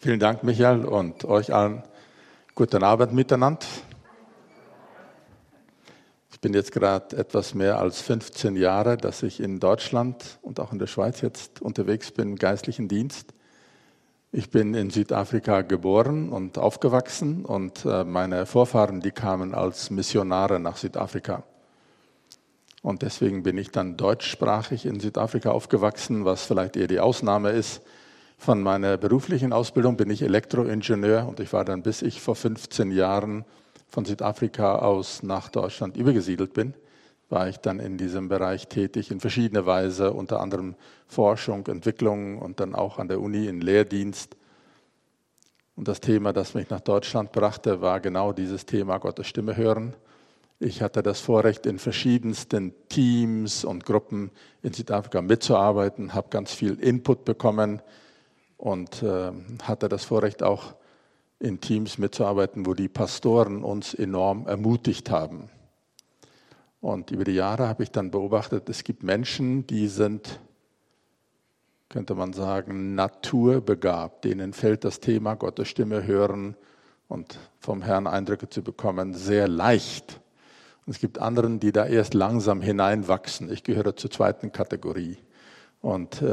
Vielen Dank, Michael, und euch allen guten Abend miteinander. Ich bin jetzt gerade etwas mehr als 15 Jahre, dass ich in Deutschland und auch in der Schweiz jetzt unterwegs bin im geistlichen Dienst. Ich bin in Südafrika geboren und aufgewachsen und meine Vorfahren, die kamen als Missionare nach Südafrika. Und deswegen bin ich dann deutschsprachig in Südafrika aufgewachsen, was vielleicht eher die Ausnahme ist. Von meiner beruflichen Ausbildung bin ich Elektroingenieur und ich war dann, bis ich vor 15 Jahren von Südafrika aus nach Deutschland übergesiedelt bin, war ich dann in diesem Bereich tätig in verschiedener Weise, unter anderem Forschung, Entwicklung und dann auch an der Uni in Lehrdienst. Und das Thema, das mich nach Deutschland brachte, war genau dieses Thema Gottes Stimme hören. Ich hatte das Vorrecht, in verschiedensten Teams und Gruppen in Südafrika mitzuarbeiten, habe ganz viel Input bekommen und hatte das Vorrecht, auch in Teams mitzuarbeiten, wo die Pastoren uns enorm ermutigt haben. Und über die Jahre habe ich dann beobachtet, es gibt Menschen, die sind, könnte man sagen, naturbegabt. Denen fällt das Thema Gottes Stimme hören und vom Herrn Eindrücke zu bekommen sehr leicht. Und es gibt anderen, die da erst langsam hineinwachsen. Ich gehöre zur zweiten Kategorie. Und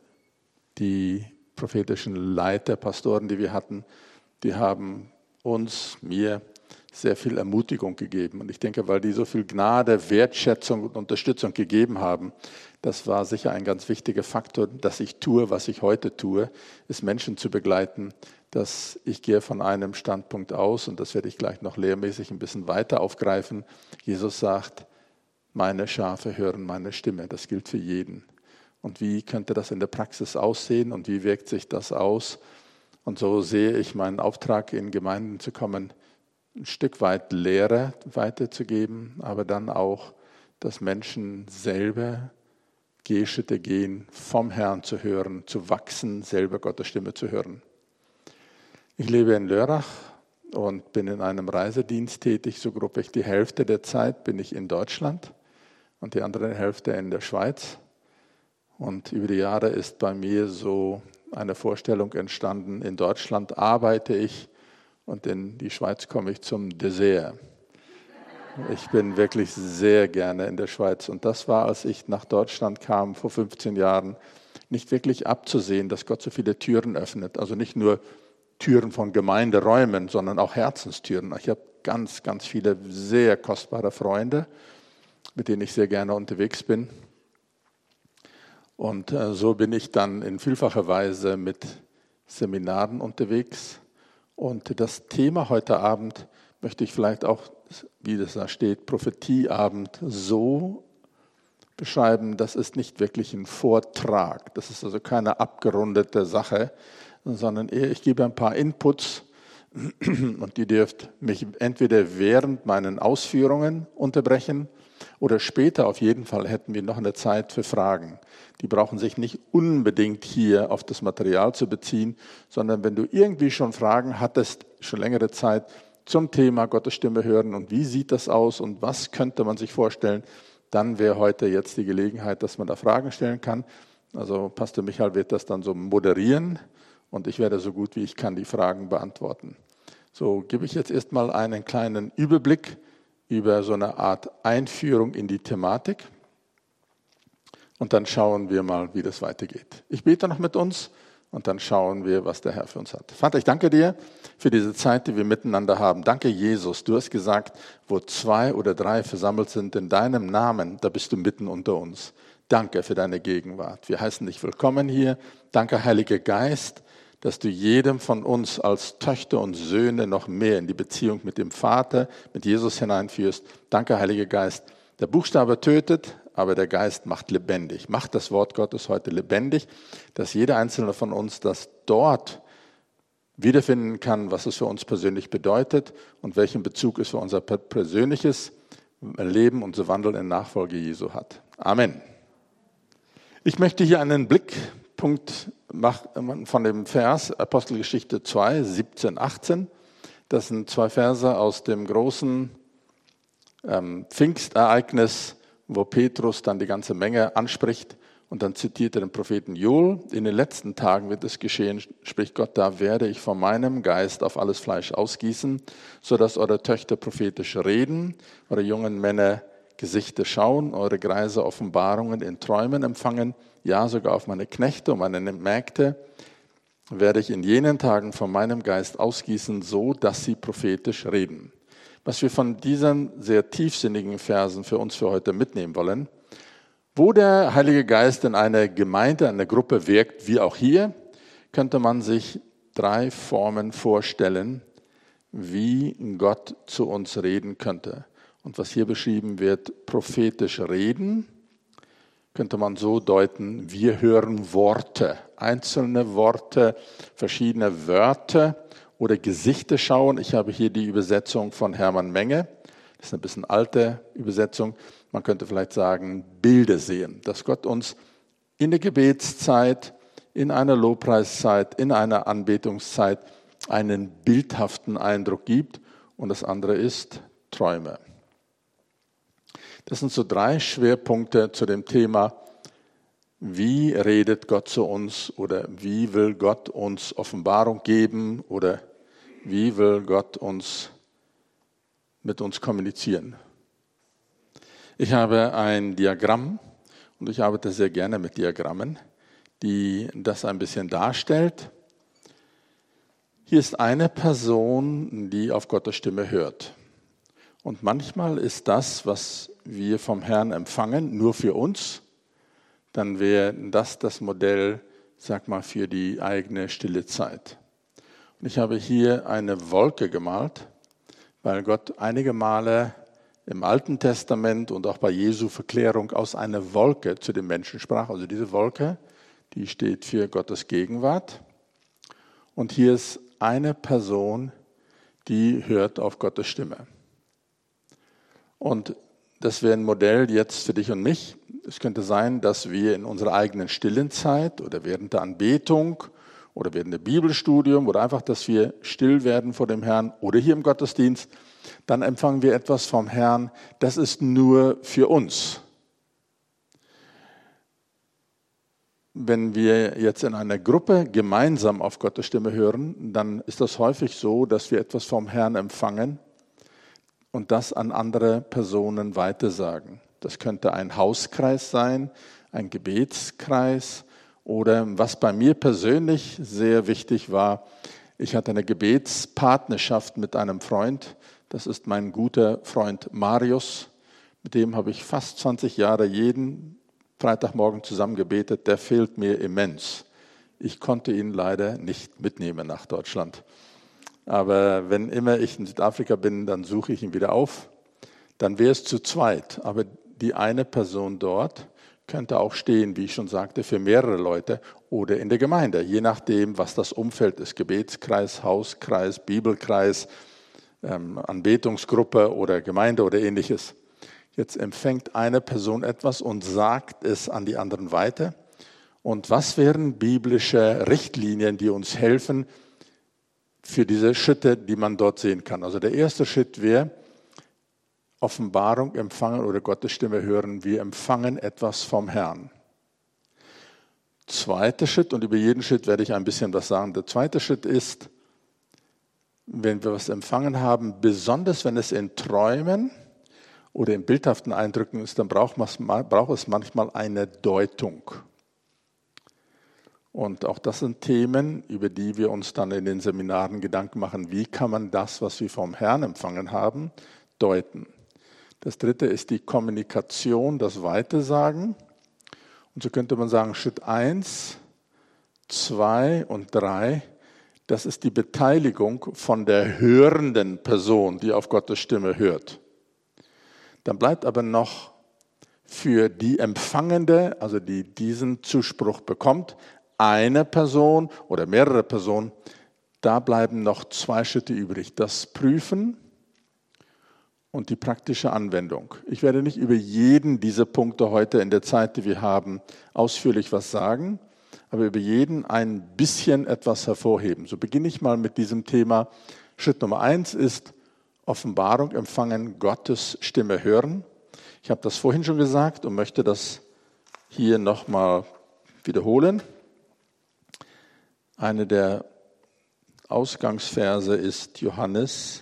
die prophetischen Leiter, Pastoren, die wir hatten, die haben mir sehr viel Ermutigung gegeben. Und ich denke, weil die so viel Gnade, Wertschätzung und Unterstützung gegeben haben, das war sicher ein ganz wichtiger Faktor, dass ich tue, was ich heute tue, ist Menschen zu begleiten. Dass ich gehe von einem Standpunkt aus, und das werde ich gleich noch lehrmäßig ein bisschen weiter aufgreifen. Jesus sagt, meine Schafe hören meine Stimme. Das gilt für jeden. Und wie könnte das in der Praxis aussehen und wie wirkt sich das aus? Und so sehe ich meinen Auftrag, in Gemeinden zu kommen, ein Stück weit Lehre weiterzugeben, aber dann auch, dass Menschen selber Gehschritte gehen, vom Herrn zu hören, zu wachsen, selber Gottes Stimme zu hören. Ich lebe in Lörrach und bin in einem Reisedienst tätig. So grob die Hälfte der Zeit bin ich in Deutschland und die andere Hälfte in der Schweiz. Und über die Jahre ist bei mir so eine Vorstellung entstanden, in Deutschland arbeite ich und in die Schweiz komme ich zum Dessert. Ich bin wirklich sehr gerne in der Schweiz. Und das war, als ich nach Deutschland kam, vor 15 Jahren, nicht wirklich abzusehen, dass Gott so viele Türen öffnet. Also nicht nur Türen von Gemeinderäumen, sondern auch Herzenstüren. Ich habe ganz, ganz viele sehr kostbare Freunde, mit denen ich sehr gerne unterwegs bin. Und so bin ich dann in vielfacher Weise mit Seminaren unterwegs. Und das Thema heute Abend möchte ich vielleicht auch, wie das da steht, Prophetieabend, so beschreiben, das ist nicht wirklich ein Vortrag. Das ist also keine abgerundete Sache, sondern eher, ich gebe ein paar Inputs und die dürft mich entweder während meinen Ausführungen unterbrechen oder später. Auf jeden Fall hätten wir noch eine Zeit für Fragen. Die brauchen sich nicht unbedingt hier auf das Material zu beziehen, sondern wenn du irgendwie schon Fragen hattest, schon längere Zeit zum Thema Gottes Stimme hören und wie sieht das aus und was könnte man sich vorstellen, dann wäre heute jetzt die Gelegenheit, dass man da Fragen stellen kann. Also Pastor Michael wird das dann so moderieren und ich werde so gut wie ich kann die Fragen beantworten. So gebe ich jetzt erstmal einen kleinen Überblick über so eine Art Einführung in die Thematik. Und dann schauen wir mal, wie das weitergeht. Ich bete noch mit uns und dann schauen wir, was der Herr für uns hat. Vater, ich danke dir für diese Zeit, die wir miteinander haben. Danke, Jesus. Du hast gesagt, wo 2 oder 3 versammelt sind in deinem Namen, da bist du mitten unter uns. Danke für deine Gegenwart. Wir heißen dich willkommen hier. Danke, Heiliger Geist, dass du jedem von uns als Töchter und Söhne noch mehr in die Beziehung mit dem Vater, mit Jesus hineinführst. Danke, Heiliger Geist. Der Buchstabe tötet, aber der Geist macht lebendig. Macht das Wort Gottes heute lebendig, dass jeder Einzelne von uns das dort wiederfinden kann, was es für uns persönlich bedeutet und welchen Bezug es für unser persönliches Leben und so Wandel in Nachfolge Jesu hat. Amen. Ich möchte hier einen Blickpunkt machen von dem Vers Apostelgeschichte 2, 17, 18. Das sind 2 Verse aus dem großen Pfingstereignis, wo Petrus dann die ganze Menge anspricht Und dann zitiert er den Propheten Joel. In den letzten Tagen wird es geschehen, spricht Gott, da werde ich von meinem Geist auf alles Fleisch ausgießen, sodass eure Töchter prophetisch reden, eure jungen Männer Gesichter schauen, eure Greise Offenbarungen in Träumen empfangen, ja sogar auf meine Knechte und meine Mägde werde ich in jenen Tagen von meinem Geist ausgießen, so dass sie prophetisch reden. Was wir von diesen sehr tiefsinnigen Versen für uns für heute mitnehmen wollen, wo der Heilige Geist in einer Gemeinde, einer Gruppe wirkt, wie auch hier, könnte man sich 3 Formen vorstellen, wie Gott zu uns reden könnte. Und was hier beschrieben wird, prophetisch reden, könnte man so deuten, wir hören Worte, einzelne Worte, verschiedene Wörter oder Gesichter schauen. Ich habe hier die Übersetzung von Hermann Menge, das ist eine bisschen alte Übersetzung. Man könnte vielleicht sagen, Bilder sehen, dass Gott uns in der Gebetszeit, in einer Lobpreiszeit, in einer Anbetungszeit einen bildhaften Eindruck gibt. Und das andere ist Träume. Das sind so 3 Schwerpunkte zu dem Thema, wie redet Gott zu uns oder wie will Gott uns Offenbarung geben oder wie will Gott mit uns kommunizieren. Ich habe ein Diagramm und ich arbeite sehr gerne mit Diagrammen, die das ein bisschen darstellt. Hier ist eine Person, die auf Gottes Stimme hört. Und manchmal ist das, was wir vom Herrn empfangen, nur für uns. Dann wäre das Modell, sag mal, für die eigene stille Zeit. Und ich habe hier eine Wolke gemalt, weil Gott einige Male im Alten Testament und auch bei Jesu Verklärung aus einer Wolke zu den Menschen sprach. Also diese Wolke, die steht für Gottes Gegenwart. Und hier ist eine Person, die hört auf Gottes Stimme. Und das wäre ein Modell jetzt für dich und mich. Es könnte sein, dass wir in unserer eigenen stillen Zeit oder während der Anbetung oder während der Bibelstudium oder einfach, dass wir still werden vor dem Herrn oder hier im Gottesdienst, dann empfangen wir etwas vom Herrn, das ist nur für uns. Wenn wir jetzt in einer Gruppe gemeinsam auf Gottes Stimme hören, dann ist das häufig so, dass wir etwas vom Herrn empfangen und das an andere Personen weitersagen. Das könnte ein Hauskreis sein, ein Gebetskreis oder was bei mir persönlich sehr wichtig war, ich hatte eine Gebetspartnerschaft mit einem Freund, das ist mein guter Freund Marius, mit dem habe ich fast 20 Jahre jeden Freitagmorgen zusammen gebetet, der fehlt mir immens. Ich konnte ihn leider nicht mitnehmen nach Deutschland. Aber wenn immer ich in Südafrika bin, dann suche ich ihn wieder auf. Dann wäre es zu zweit. Aber die eine Person dort könnte auch stehen, wie ich schon sagte, für mehrere Leute oder in der Gemeinde, je nachdem, was das Umfeld ist. Gebetskreis, Hauskreis, Bibelkreis, Anbetungsgruppe oder Gemeinde oder ähnliches. Jetzt empfängt eine Person etwas und sagt es an die anderen weiter. Und was wären biblische Richtlinien, die uns helfen, für diese Schritte, die man dort sehen kann. Also der erste Schritt wäre, Offenbarung empfangen oder Gottes Stimme hören. Wir empfangen etwas vom Herrn. Zweiter Schritt, und über jeden Schritt werde ich ein bisschen was sagen. Der zweite Schritt ist, wenn wir was empfangen haben, besonders wenn es in Träumen oder in bildhaften Eindrücken ist, dann braucht es manchmal eine Deutung. Und auch das sind Themen, über die wir uns dann in den Seminaren Gedanken machen, wie kann man das, was wir vom Herrn empfangen haben, deuten. Das dritte ist die Kommunikation, das Weitersagen. Und so könnte man sagen, Schritt 1, 2 und 3, das ist die Beteiligung von der hörenden Person, die auf Gottes Stimme hört. Dann bleibt aber noch für die Empfangende, also die diesen Zuspruch bekommt, eine Person oder mehrere Personen, da bleiben noch 2 Schritte übrig. Das Prüfen und die praktische Anwendung. Ich werde nicht über jeden dieser Punkte heute in der Zeit, die wir haben, ausführlich was sagen, aber über jeden ein bisschen etwas hervorheben. So beginne ich mal mit diesem Thema. Schritt Nummer 1 ist Offenbarung empfangen, Gottes Stimme hören. Ich habe das vorhin schon gesagt und möchte das hier nochmal wiederholen. Eine der Ausgangsverse ist Johannes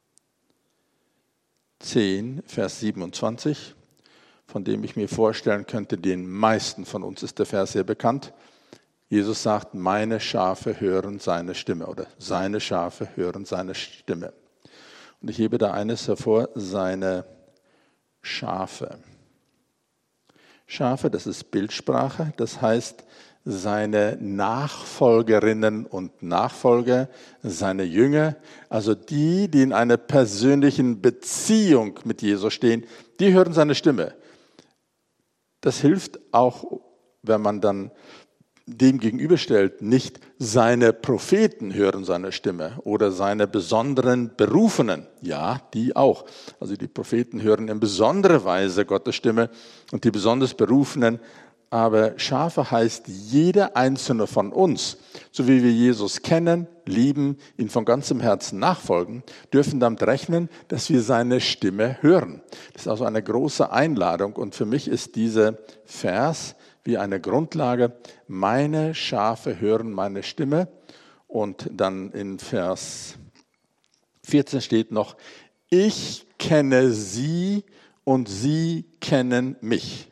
10, Vers 27, von dem ich mir vorstellen könnte, den meisten von uns ist der Vers sehr bekannt. Jesus sagt, meine Schafe hören seine Stimme oder seine Schafe hören seine Stimme. Und ich hebe da eines hervor, seine Schafe. Schafe, das ist Bildsprache, das heißt, seine Nachfolgerinnen und Nachfolger, seine Jünger, also die in einer persönlichen Beziehung mit Jesus stehen, die hören seine Stimme. Das hilft auch, wenn man dann dem gegenüberstellt, nicht seine Propheten hören seine Stimme oder seine besonderen Berufenen. Ja, die auch. Also die Propheten hören in besonderer Weise Gottes Stimme und die besonders Berufenen. Aber Schafe heißt jeder einzelne von uns, so wie wir Jesus kennen, lieben, ihn von ganzem Herzen nachfolgen, dürfen damit rechnen, dass wir seine Stimme hören. Das ist also eine große Einladung und für mich ist dieser Vers wie eine Grundlage. Meine Schafe hören meine Stimme. Und dann in Vers 14 steht noch, ich kenne sie und sie kennen mich.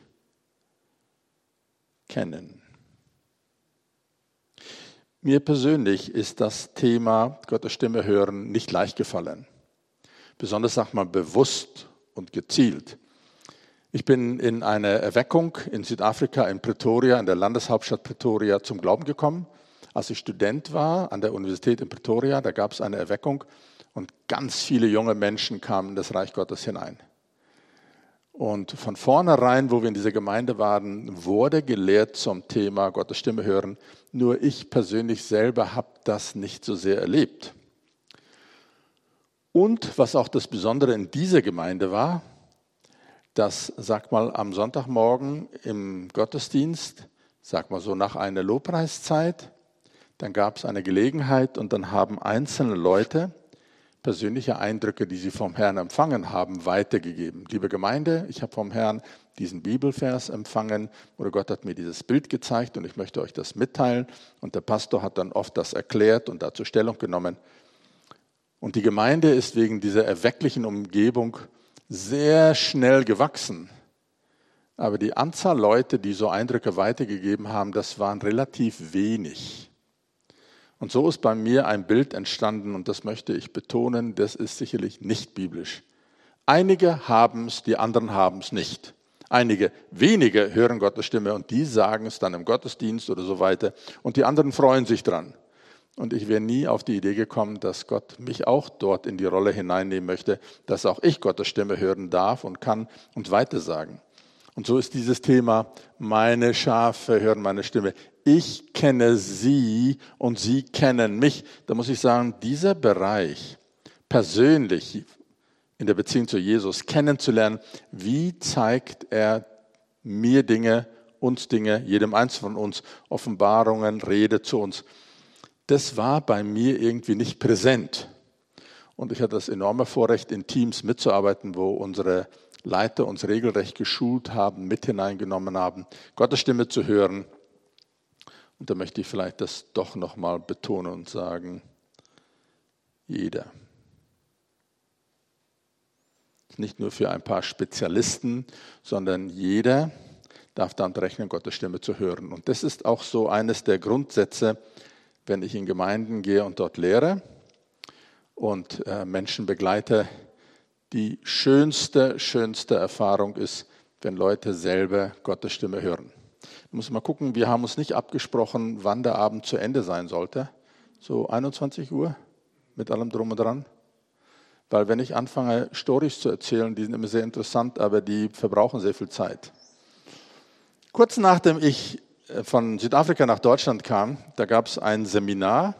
Kennen. Mir persönlich ist das Thema Gottes Stimme hören nicht leicht gefallen. Besonders, sagt man, bewusst und gezielt. Ich bin in einer Erweckung in Südafrika, in Pretoria, in der Landeshauptstadt Pretoria, zum Glauben gekommen. Als ich Student war an der Universität in Pretoria, da gab es eine Erweckung und ganz viele junge Menschen kamen in das Reich Gottes hinein. Und von vornherein, wo wir in dieser Gemeinde waren, wurde gelehrt zum Thema Gottes Stimme hören. Nur ich persönlich selber habe das nicht so sehr erlebt. Und was auch das Besondere in dieser Gemeinde war, dass, sag mal, am Sonntagmorgen im Gottesdienst, sag mal so nach einer Lobpreiszeit, dann gab es eine Gelegenheit und dann haben einzelne Leute persönliche Eindrücke, die sie vom Herrn empfangen haben, weitergegeben. Liebe Gemeinde, ich habe vom Herrn diesen Bibelvers empfangen oder Gott hat mir dieses Bild gezeigt und ich möchte euch das mitteilen. Und der Pastor hat dann oft das erklärt und dazu Stellung genommen. Und die Gemeinde ist wegen dieser erwecklichen Umgebung sehr schnell gewachsen. Aber die Anzahl Leute, die so Eindrücke weitergegeben haben, das waren relativ wenig. Und so ist bei mir ein Bild entstanden und das möchte ich betonen, das ist sicherlich nicht biblisch. Einige haben es, die anderen haben es nicht. Einige wenige hören Gottes Stimme und die sagen es dann im Gottesdienst oder so weiter und die anderen freuen sich dran. Und ich wäre nie auf die Idee gekommen, dass Gott mich auch dort in die Rolle hineinnehmen möchte, dass auch ich Gottes Stimme hören darf und kann und weitersagen. Und so ist dieses Thema, meine Schafe hören meine Stimme. Ich kenne sie und sie kennen mich. Da muss ich sagen, dieser Bereich persönlich in der Beziehung zu Jesus kennenzulernen, wie zeigt er mir Dinge, uns Dinge, jedem Einzelnen von uns, Offenbarungen, Rede zu uns. Das war bei mir irgendwie nicht präsent. Und ich hatte das enorme Vorrecht, in Teams mitzuarbeiten, wo unsere Leiter uns regelrecht geschult haben, mit hineingenommen haben, Gottes Stimme zu hören. Und da möchte ich vielleicht das doch nochmal betonen und sagen, jeder. Nicht nur für ein paar Spezialisten, sondern jeder darf damit rechnen, Gottes Stimme zu hören. Und das ist auch so eines der Grundsätze, wenn ich in Gemeinden gehe und dort lehre und Menschen begleite. Die schönste Erfahrung ist, wenn Leute selber Gottes Stimme hören. Ich muss mal gucken, wir haben uns nicht abgesprochen, wann der Abend zu Ende sein sollte. So 21 Uhr mit allem Drum und Dran. Weil wenn ich anfange, Storys zu erzählen, die sind immer sehr interessant, aber die verbrauchen sehr viel Zeit. Kurz nachdem ich von Südafrika nach Deutschland kam, da gab es ein Seminar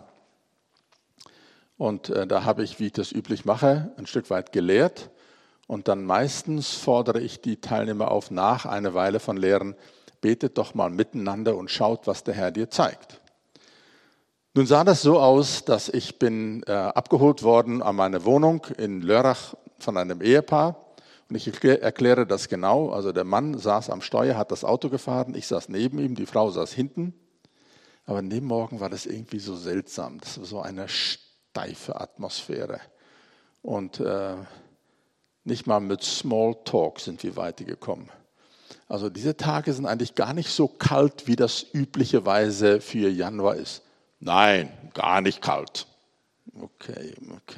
und da habe ich, wie ich das üblich mache, ein Stück weit gelehrt und dann meistens fordere ich die Teilnehmer auf, nach einer Weile von Lehren, betet doch mal miteinander und schaut, was der Herr dir zeigt. Nun sah das so aus, dass ich bin abgeholt worden an meine Wohnung in Lörrach von einem Ehepaar. Und ich erkläre das genau. Also der Mann saß am Steuer, hat das Auto gefahren, ich saß neben ihm, die Frau saß hinten. Aber an dem Morgen war das irgendwie so seltsam. Das war so eine steife Atmosphäre. Und nicht mal mit Smalltalk sind wir weitergekommen. Also diese Tage sind eigentlich gar nicht so kalt, wie das üblicherweise für Januar ist. Nein, gar nicht kalt. Okay.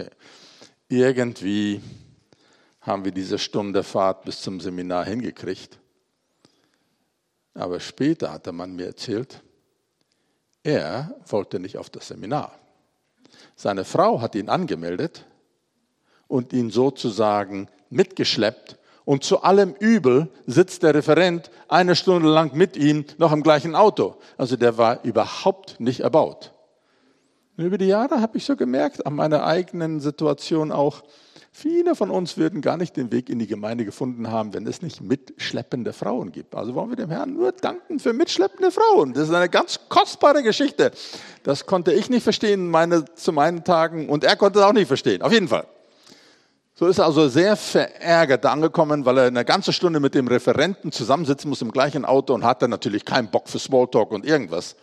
Irgendwie haben wir diese Stunde Fahrt bis zum Seminar hingekriegt. Aber später hat der Mann mir erzählt, er wollte nicht auf das Seminar. Seine Frau hat ihn angemeldet und ihn sozusagen mitgeschleppt. Und zu allem Übel sitzt der Referent 1 Stunde lang mit ihm noch im gleichen Auto. Also der war überhaupt nicht erbaut. Und über die Jahre habe ich so gemerkt, an meiner eigenen Situation auch, viele von uns würden gar nicht den Weg in die Gemeinde gefunden haben, wenn es nicht mitschleppende Frauen gibt. Also wollen wir dem Herrn nur danken für mitschleppende Frauen. Das ist eine ganz kostbare Geschichte. Das konnte ich nicht verstehen zu meinen Tagen und er konnte es auch nicht verstehen. Auf jeden Fall. So ist er also sehr verärgert angekommen, weil er eine ganze Stunde mit dem Referenten zusammensitzen muss im gleichen Auto und hat dann natürlich keinen Bock für Smalltalk und irgendwas.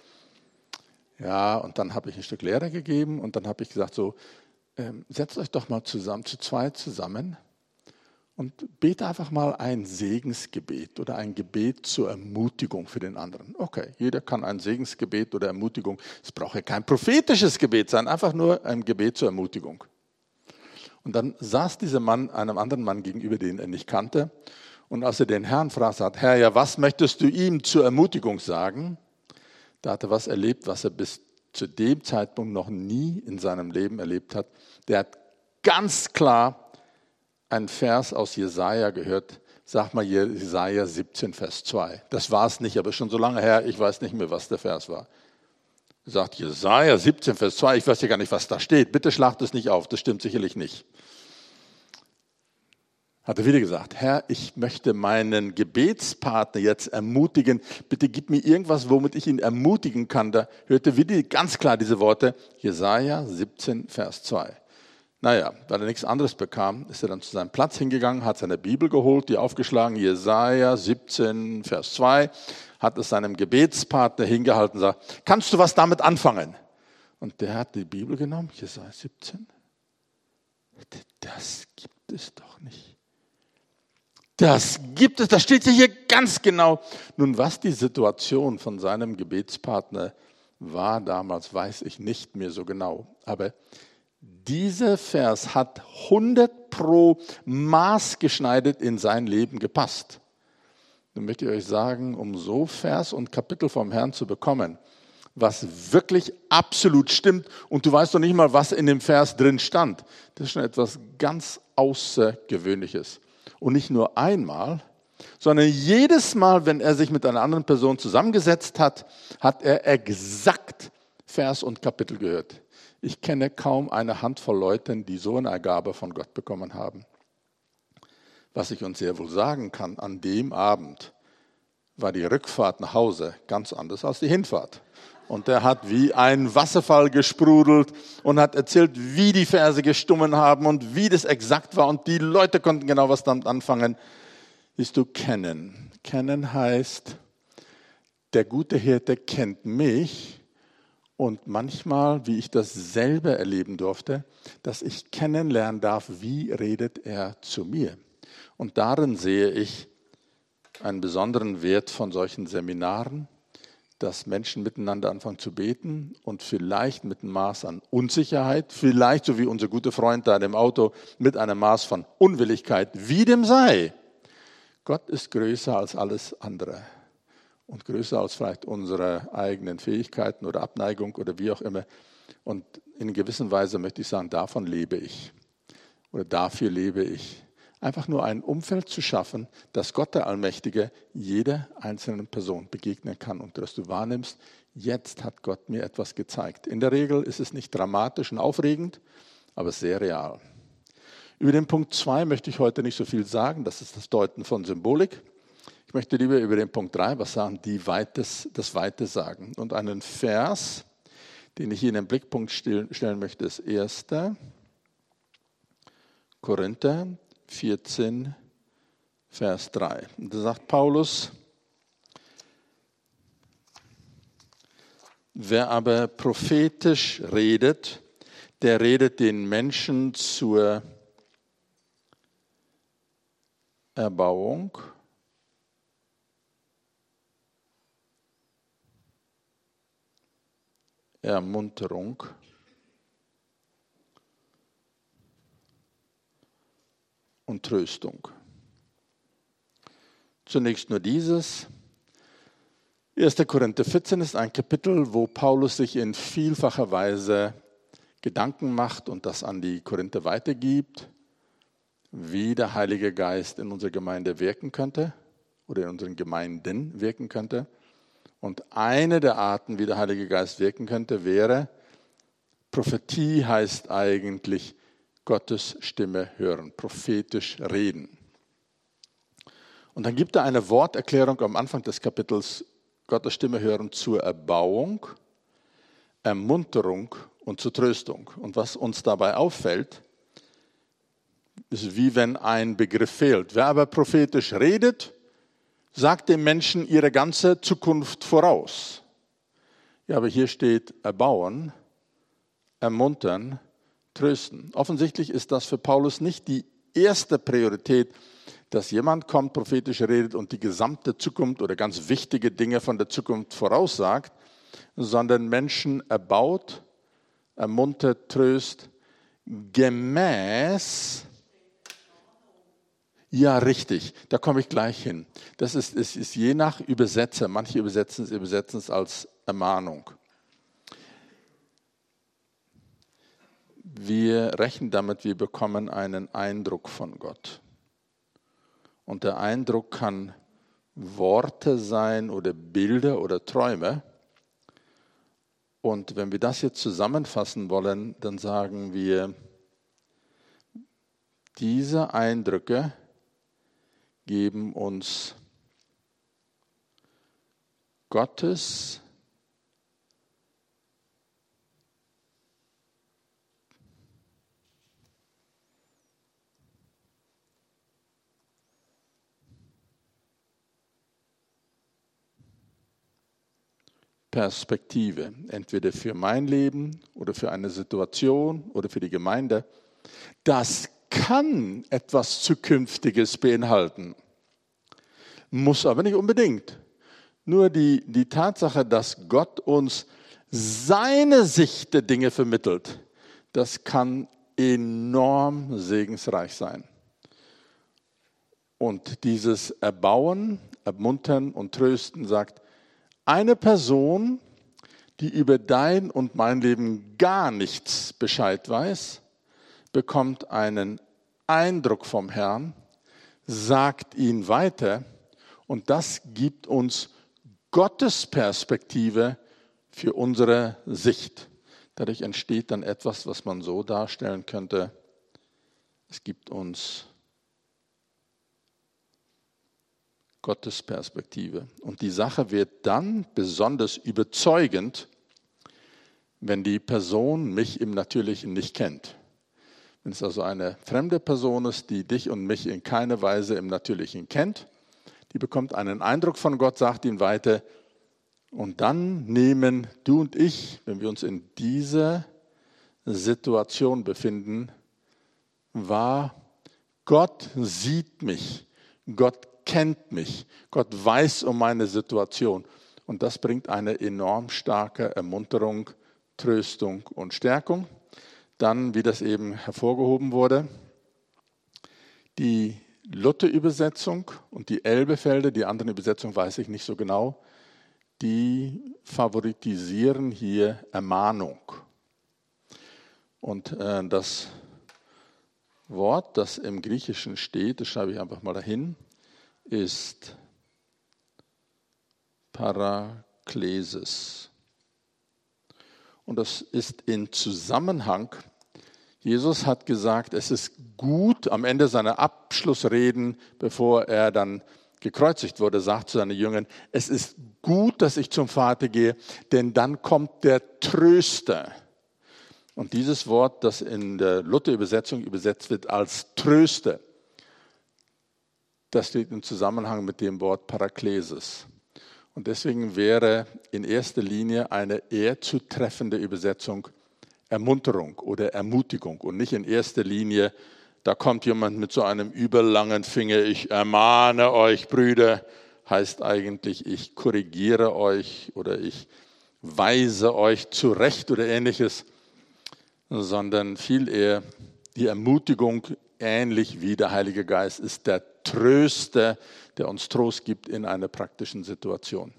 Ja, und dann habe ich ein Stück Lehre gegeben und dann habe ich gesagt, so, setzt euch doch mal zusammen, zu zweit zusammen und bete einfach mal ein Segensgebet oder ein Gebet zur Ermutigung für den anderen. Okay, jeder kann ein Segensgebet oder Ermutigung, es braucht ja kein prophetisches Gebet sein, einfach nur ein Gebet zur Ermutigung. Und dann saß dieser Mann einem anderen Mann gegenüber, den er nicht kannte. Und als er den Herrn fragte, sagt, Herr, ja, was möchtest du ihm zur Ermutigung sagen? Da hat er was erlebt, was er bis zu dem Zeitpunkt noch nie in seinem Leben erlebt hat. Der hat ganz klar einen Vers aus Jesaja gehört. Sag mal Jesaja 17, Vers 2. Das war es nicht, aber schon so lange her, ich weiß nicht mehr, was der Vers war. Er sagt Jesaja 17, Vers 2, ich weiß ja gar nicht, was da steht. Bitte schlagt es nicht auf, das stimmt sicherlich nicht. Hat er wieder gesagt, Herr, ich möchte meinen Gebetspartner jetzt ermutigen. Bitte gib mir irgendwas, womit ich ihn ermutigen kann. Da hörte wieder ganz klar diese Worte, Jesaja 17, Vers 2. Naja, weil er nichts anderes bekam, ist er dann zu seinem Platz hingegangen, hat seine Bibel geholt, die aufgeschlagen, Jesaja 17, Vers 2, hat es seinem Gebetspartner hingehalten und sagt, kannst du was damit anfangen? Und der hat die Bibel genommen, Jesaja 17. Das gibt es doch nicht. Das gibt es, das steht hier ganz genau. Nun, was die Situation von seinem Gebetspartner war damals, weiß ich nicht mehr so genau. Aber dieser Vers hat 100% maßgeschneidert in sein Leben gepasst. Dann möchte ich euch sagen, um so Vers und Kapitel vom Herrn zu bekommen, was wirklich absolut stimmt und du weißt doch nicht mal, was in dem Vers drin stand. Das ist schon etwas ganz Außergewöhnliches. Und nicht nur einmal, sondern jedes Mal, wenn er sich mit einer anderen Person zusammengesetzt hat, hat er exakt Vers und Kapitel gehört. Ich kenne kaum eine Handvoll Leuten, die so eine Gabe von Gott bekommen haben. Was ich uns sehr wohl sagen kann, an dem Abend war die Rückfahrt nach Hause ganz anders als die Hinfahrt. Und der hat wie ein Wasserfall gesprudelt und hat erzählt, wie die Verse gestummen haben und wie das exakt war. Und die Leute konnten genau was damit anfangen. Siehst du, kennen. Kennen heißt, der gute Hirte kennt mich. Und manchmal, wie ich das selber erleben durfte, dass ich kennenlernen darf, wie redet er zu mir. Und darin sehe ich einen besonderen Wert von solchen Seminaren, dass Menschen miteinander anfangen zu beten und vielleicht mit einem Maß an Unsicherheit, vielleicht so wie unser guter Freund da im Auto, mit einem Maß von Unwilligkeit, wie dem sei. Gott ist größer als alles andere und größer als vielleicht unsere eigenen Fähigkeiten oder Abneigung oder wie auch immer. Und in gewisser Weise möchte ich sagen, davon lebe ich oder dafür lebe ich. Einfach nur ein Umfeld zu schaffen, dass Gott der Allmächtige jeder einzelnen Person begegnen kann und dass du wahrnimmst, jetzt hat Gott mir etwas gezeigt. In der Regel ist es nicht dramatisch und aufregend, aber sehr real. Über den Punkt 2 möchte ich heute nicht so viel sagen, das ist das Deuten von Symbolik. Ich möchte lieber über den Punkt 3 was sagen, das Weite sagen. Und einen Vers, den ich hier in den Blickpunkt stellen möchte, ist 1. Korinther 14, Vers 3. Und da sagt Paulus: Wer aber prophetisch redet, der redet den Menschen zur Erbauung, Ermunterung und Tröstung. Zunächst nur dieses. 1. Korinther 14 ist ein Kapitel, wo Paulus sich in vielfacher Weise Gedanken macht und das an die Korinther weitergibt, wie der Heilige Geist in unserer Gemeinde wirken könnte oder in unseren Gemeinden wirken könnte. Und eine der Arten, wie der Heilige Geist wirken könnte, wäre, Prophetie heißt eigentlich Gottes Stimme hören, prophetisch reden. Und dann gibt er eine Worterklärung am Anfang des Kapitels, Gottes Stimme hören zur Erbauung, Ermunterung und zur Tröstung. Und was uns dabei auffällt, ist wie wenn ein Begriff fehlt. Wer aber prophetisch redet, sagt dem Menschen ihre ganze Zukunft voraus. Ja, aber hier steht erbauen, ermuntern, trösten. Offensichtlich ist das für Paulus nicht die erste Priorität, dass jemand kommt, prophetisch redet und die gesamte Zukunft oder ganz wichtige Dinge von der Zukunft voraussagt, sondern Menschen erbaut, ermuntert, tröst, gemäß. Ja, richtig, da komme ich gleich hin. Das ist je nach Übersetzer. Manche übersetzen es als Ermahnung. Wir rechnen damit, wir bekommen einen Eindruck von Gott. Und der Eindruck kann Worte sein oder Bilder oder Träume. Und wenn wir das jetzt zusammenfassen wollen, dann sagen wir, diese Eindrücke geben uns Gottes Perspektive, entweder für mein Leben oder für eine Situation oder für die Gemeinde. Das kann etwas Zukünftiges beinhalten, muss aber nicht unbedingt. Nur die Tatsache, dass Gott uns seine Sicht der Dinge vermittelt, das kann enorm segensreich sein. Und dieses Erbauen, Ermuntern und Trösten sagt, eine Person, die über dein und mein Leben gar nichts Bescheid weiß, bekommt einen Eindruck vom Herrn, sagt ihn weiter und das gibt uns Gottes Perspektive für unsere Sicht. Dadurch entsteht dann etwas, was man so darstellen könnte. Es gibt uns Gottes Perspektive. Und die Sache wird dann besonders überzeugend, wenn die Person mich im Natürlichen nicht kennt. Wenn es also eine fremde Person ist, die dich und mich in keiner Weise im Natürlichen kennt, die bekommt einen Eindruck von Gott, sagt ihn weiter. Und dann nehmen du und ich, wenn wir uns in dieser Situation befinden, wahr, Gott sieht mich, Gott kennt mich, Gott weiß um meine Situation. Und das bringt eine enorm starke Ermunterung, Tröstung und Stärkung. Dann, wie das eben hervorgehoben wurde, die Luther-Übersetzung und die Elbefelder, die anderen Übersetzungen weiß ich nicht so genau, die favoritisieren hier Ermahnung. Und das Wort, das im Griechischen steht, das schreibe ich einfach mal dahin, ist Paraklesis. Und das ist in Zusammenhang, Jesus hat gesagt, es ist gut, am Ende seiner Abschlussreden, bevor er dann gekreuzigt wurde, sagt zu seinen Jüngern, es ist gut, dass ich zum Vater gehe, denn dann kommt der Tröster. Und dieses Wort, das in der Luther-Übersetzung übersetzt wird als Tröster, das steht im Zusammenhang mit dem Wort Paraklesis. Und deswegen wäre in erster Linie eine eher zutreffende Übersetzung Ermunterung oder Ermutigung und nicht in erster Linie, da kommt jemand mit so einem überlangen Finger, ich ermahne euch, Brüder, heißt eigentlich, ich korrigiere euch oder ich weise euch zurecht oder ähnliches, sondern viel eher die Ermutigung, ähnlich wie der Heilige Geist, ist der Tröster, der uns Trost gibt in einer praktischen Situation.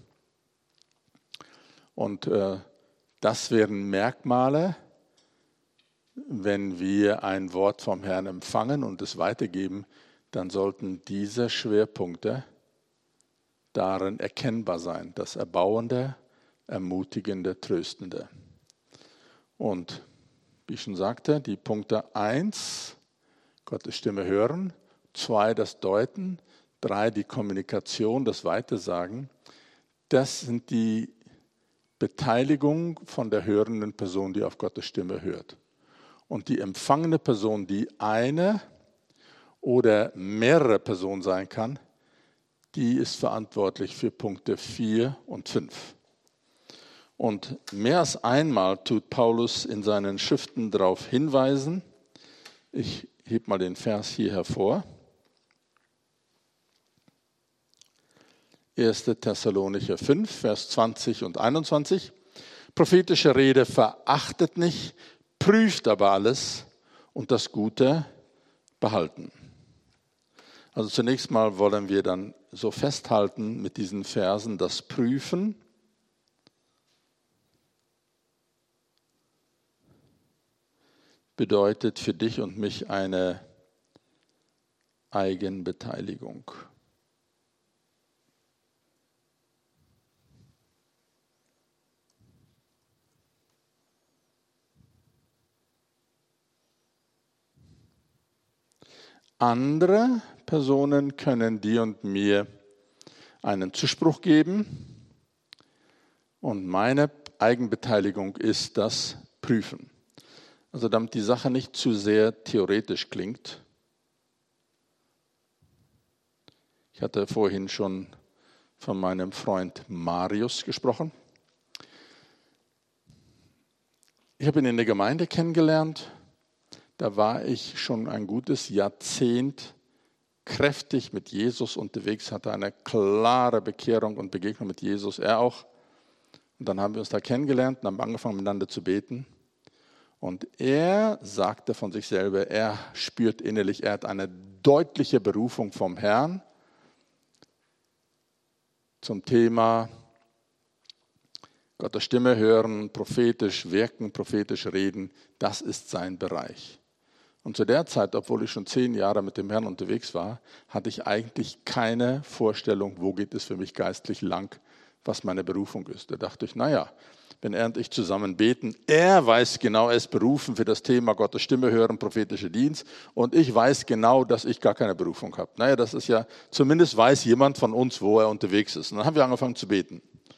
Und das wären Merkmale, wenn wir ein Wort vom Herrn empfangen und es weitergeben, dann sollten diese Schwerpunkte darin erkennbar sein. Das Erbauende, Ermutigende, Tröstende. Und wie ich schon sagte, die Punkte 1, Gottes Stimme hören, 2, das Deuten, 3, die Kommunikation, das Weitersagen, das sind die Beteiligung von der hörenden Person, die auf Gottes Stimme hört. Und die empfangene Person, die eine oder mehrere Personen sein kann, die ist verantwortlich für Punkte 4 und 5. Und mehr als einmal tut Paulus in seinen Schriften darauf hinweisen. Ich hebe mal den Vers hier hervor. 1. Thessalonicher 5, Vers 20 und 21. Prophetische Rede verachtet nicht, prüft aber alles und das Gute behalten. Also zunächst mal wollen wir dann so festhalten mit diesen Versen, das Prüfen bedeutet für dich und mich eine Eigenbeteiligung. Andere Personen können dir und mir einen Zuspruch geben und meine Eigenbeteiligung ist das Prüfen. Also damit die Sache nicht zu sehr theoretisch klingt. Ich hatte vorhin schon von meinem Freund Marius gesprochen. Ich habe ihn in der Gemeinde kennengelernt. Da war ich schon ein gutes Jahrzehnt kräftig mit Jesus unterwegs, hatte eine klare Bekehrung und Begegnung mit Jesus, er auch. Und dann haben wir uns da kennengelernt und haben angefangen miteinander zu beten. Und er sagte von sich selber, er spürt innerlich, er hat eine deutliche Berufung vom Herrn zum Thema Gottes Stimme hören, prophetisch wirken, prophetisch reden. Das ist sein Bereich. Und zu der Zeit, obwohl ich schon 10 Jahre mit dem Herrn unterwegs war, hatte ich eigentlich keine Vorstellung, wo geht es für mich geistlich lang, was meine Berufung ist. Da dachte ich, naja, wenn er und ich zusammen beten, er weiß genau, er ist berufen für das Thema Gottes Stimme hören, prophetischer Dienst und ich weiß genau, dass ich gar keine Berufung habe. Naja, das ist ja, zumindest weiß jemand von uns, wo er unterwegs ist. Und dann haben wir angefangen zu beten.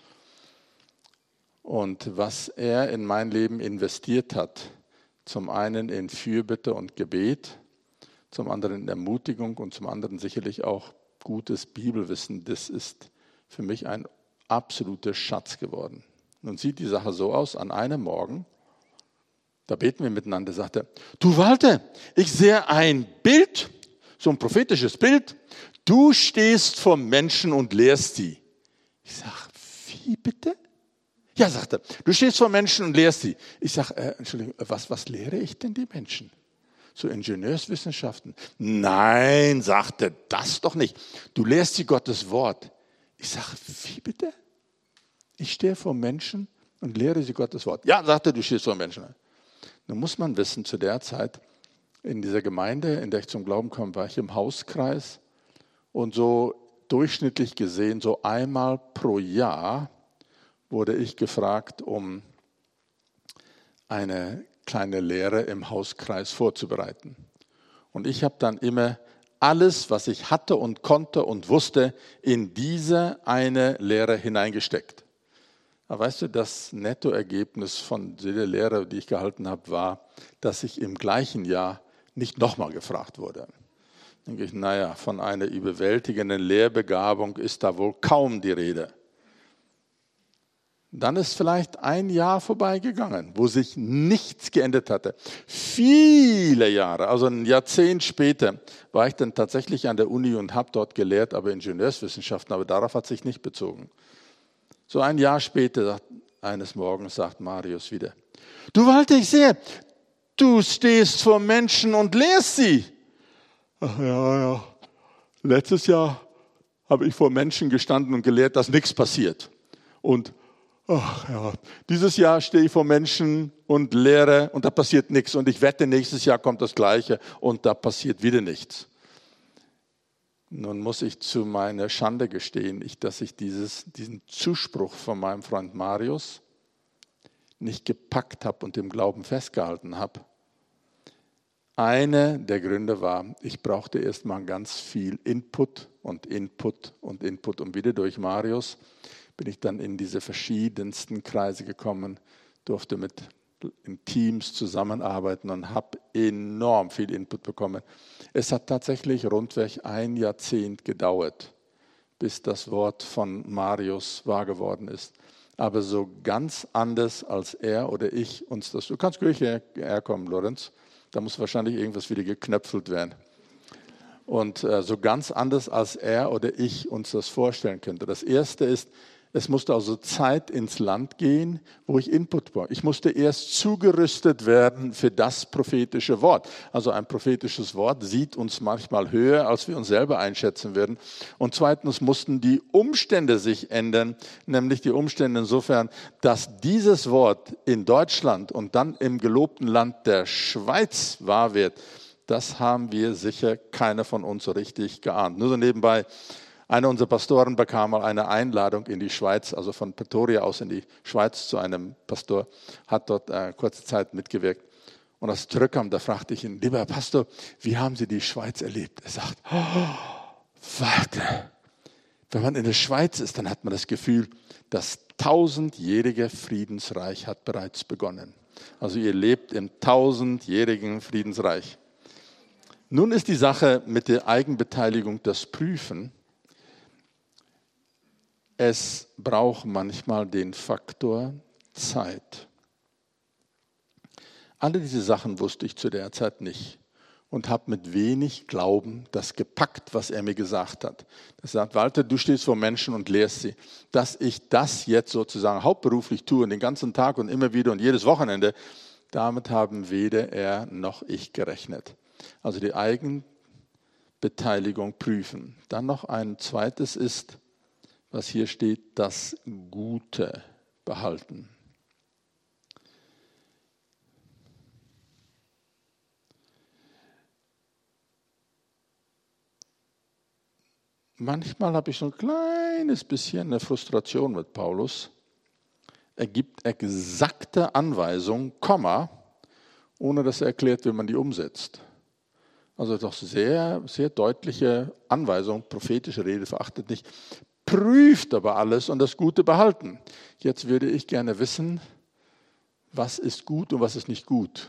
Und was er in mein Leben investiert hat, zum einen in Fürbitte und Gebet, zum anderen in Ermutigung und zum anderen sicherlich auch gutes Bibelwissen, das ist für mich ein absoluter Schatz geworden. Nun sieht die Sache so aus, an einem Morgen, da beten wir miteinander, sagt er, du Walter, ich sehe ein Bild, so ein prophetisches Bild, du stehst vor Menschen und lehrst sie. Ich sage, wie bitte? Ja, sagt er, du stehst vor Menschen und lehrst sie. Ich sage, Entschuldigung, was lehre ich denn die Menschen? So Ingenieurswissenschaften? Nein, sagt er, das doch nicht. Du lehrst sie Gottes Wort. Ich sage, wie bitte? Ich stehe vor Menschen und lehre sie Gottes Wort. Ja, sagt er, du stehst vor Menschen. Nun muss man wissen, zu der Zeit in dieser Gemeinde, in der ich zum Glauben kam, war ich im Hauskreis und so durchschnittlich gesehen, so einmal pro Jahr wurde ich gefragt, um eine kleine Lehre im Hauskreis vorzubereiten. Und ich habe dann immer alles, was ich hatte und konnte und wusste, in diese eine Lehre hineingesteckt. Aber weißt du, das Nettoergebnis von der Lehre, die ich gehalten habe, war, dass ich im gleichen Jahr nicht nochmal gefragt wurde. Denke ich, naja, von einer überwältigenden Lehrbegabung ist da wohl kaum die Rede. Dann ist vielleicht ein Jahr vorbeigegangen, wo sich nichts geändert hatte. Viele Jahre, also ein Jahrzehnt später, war ich dann tatsächlich an der Uni und habe dort gelehrt, aber Ingenieurswissenschaften, aber darauf hat sich nicht bezogen. So ein Jahr später, eines Morgens, sagt Marius wieder, du Walter, ich sehe, du stehst vor Menschen und lehrst sie. Ach ja, letztes Jahr habe ich vor Menschen gestanden und gelehrt, dass nichts passiert. Und ach ja, dieses Jahr stehe ich vor Menschen und lehre und da passiert nichts. Und ich wette, nächstes Jahr kommt das Gleiche und da passiert wieder nichts. Nun muss ich zu meiner Schande gestehen, dass ich diesen Zuspruch von meinem Freund Marius nicht gepackt habe und im Glauben festgehalten habe. Einer der Gründe war, ich brauchte erstmal ganz viel Input. Und wieder durch Marius bin ich dann in diese verschiedensten Kreise gekommen, durfte in Teams zusammenarbeiten und habe enorm viel Input bekommen. Es hat tatsächlich rundweg ein Jahrzehnt gedauert, bis das Wort von Marius wahr geworden ist. Aber so ganz anders als er oder ich uns das... Du kannst gleich herkommen, Lorenz. Da muss wahrscheinlich irgendwas wieder geknöpfelt werden. Und so ganz anders als er oder ich uns das vorstellen könnte. Das Erste ist, es musste also Zeit ins Land gehen, wo ich Input brauche. Ich musste erst zugerüstet werden für das prophetische Wort. Also ein prophetisches Wort sieht uns manchmal höher, als wir uns selber einschätzen würden. Und zweitens mussten die Umstände sich ändern, nämlich die Umstände insofern, dass dieses Wort in Deutschland und dann im gelobten Land der Schweiz wahr wird. Das haben wir sicher keiner von uns so richtig geahnt. Nur so nebenbei. Einer unserer Pastoren bekam mal eine Einladung in die Schweiz, also von Pretoria aus in die Schweiz zu einem Pastor, hat dort kurze Zeit mitgewirkt. Und als er zurückkam, da fragte ich ihn, lieber Pastor, wie haben Sie die Schweiz erlebt? Er sagt, warte, wenn man in der Schweiz ist, dann hat man das Gefühl, das 1000-jährige Friedensreich hat bereits begonnen. Also ihr lebt im 1000-jährigen Friedensreich. Nun ist die Sache mit der Eigenbeteiligung das Prüfen. Es braucht manchmal den Faktor Zeit. Alle diese Sachen wusste ich zu der Zeit nicht und habe mit wenig Glauben das gepackt, was er mir gesagt hat. Er sagt, Walter, du stehst vor Menschen und lehrst sie. Dass ich das jetzt sozusagen hauptberuflich tue, den ganzen Tag und immer wieder und jedes Wochenende, damit haben weder er noch ich gerechnet. Also die Eigenbeteiligung prüfen. Dann noch ein zweites ist, was hier steht, das Gute behalten. Manchmal habe ich so ein kleines bisschen eine Frustration mit Paulus. Er gibt exakte Anweisungen, ohne dass er erklärt, wie man die umsetzt. Also doch sehr, sehr deutliche Anweisung, prophetische Rede verachtet nicht. Prüft aber alles und das Gute behalten. Jetzt würde ich gerne wissen, was ist gut und was ist nicht gut.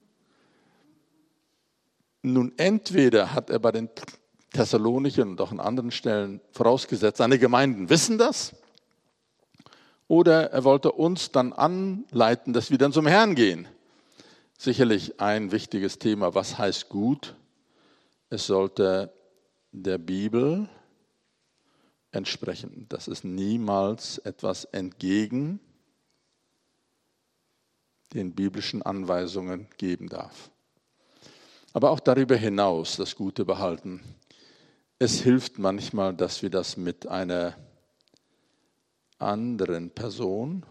Nun, entweder hat er bei den Thessalonichern und auch an anderen Stellen vorausgesetzt, seine Gemeinden wissen das, oder er wollte uns dann anleiten, dass wir dann zum Herrn gehen. Sicherlich ein wichtiges Thema, was heißt gut? Es sollte der Bibel entsprechen, dass es niemals etwas entgegen den biblischen Anweisungen geben darf. Aber auch darüber hinaus das Gute behalten. Es hilft manchmal, dass wir das mit einer anderen Person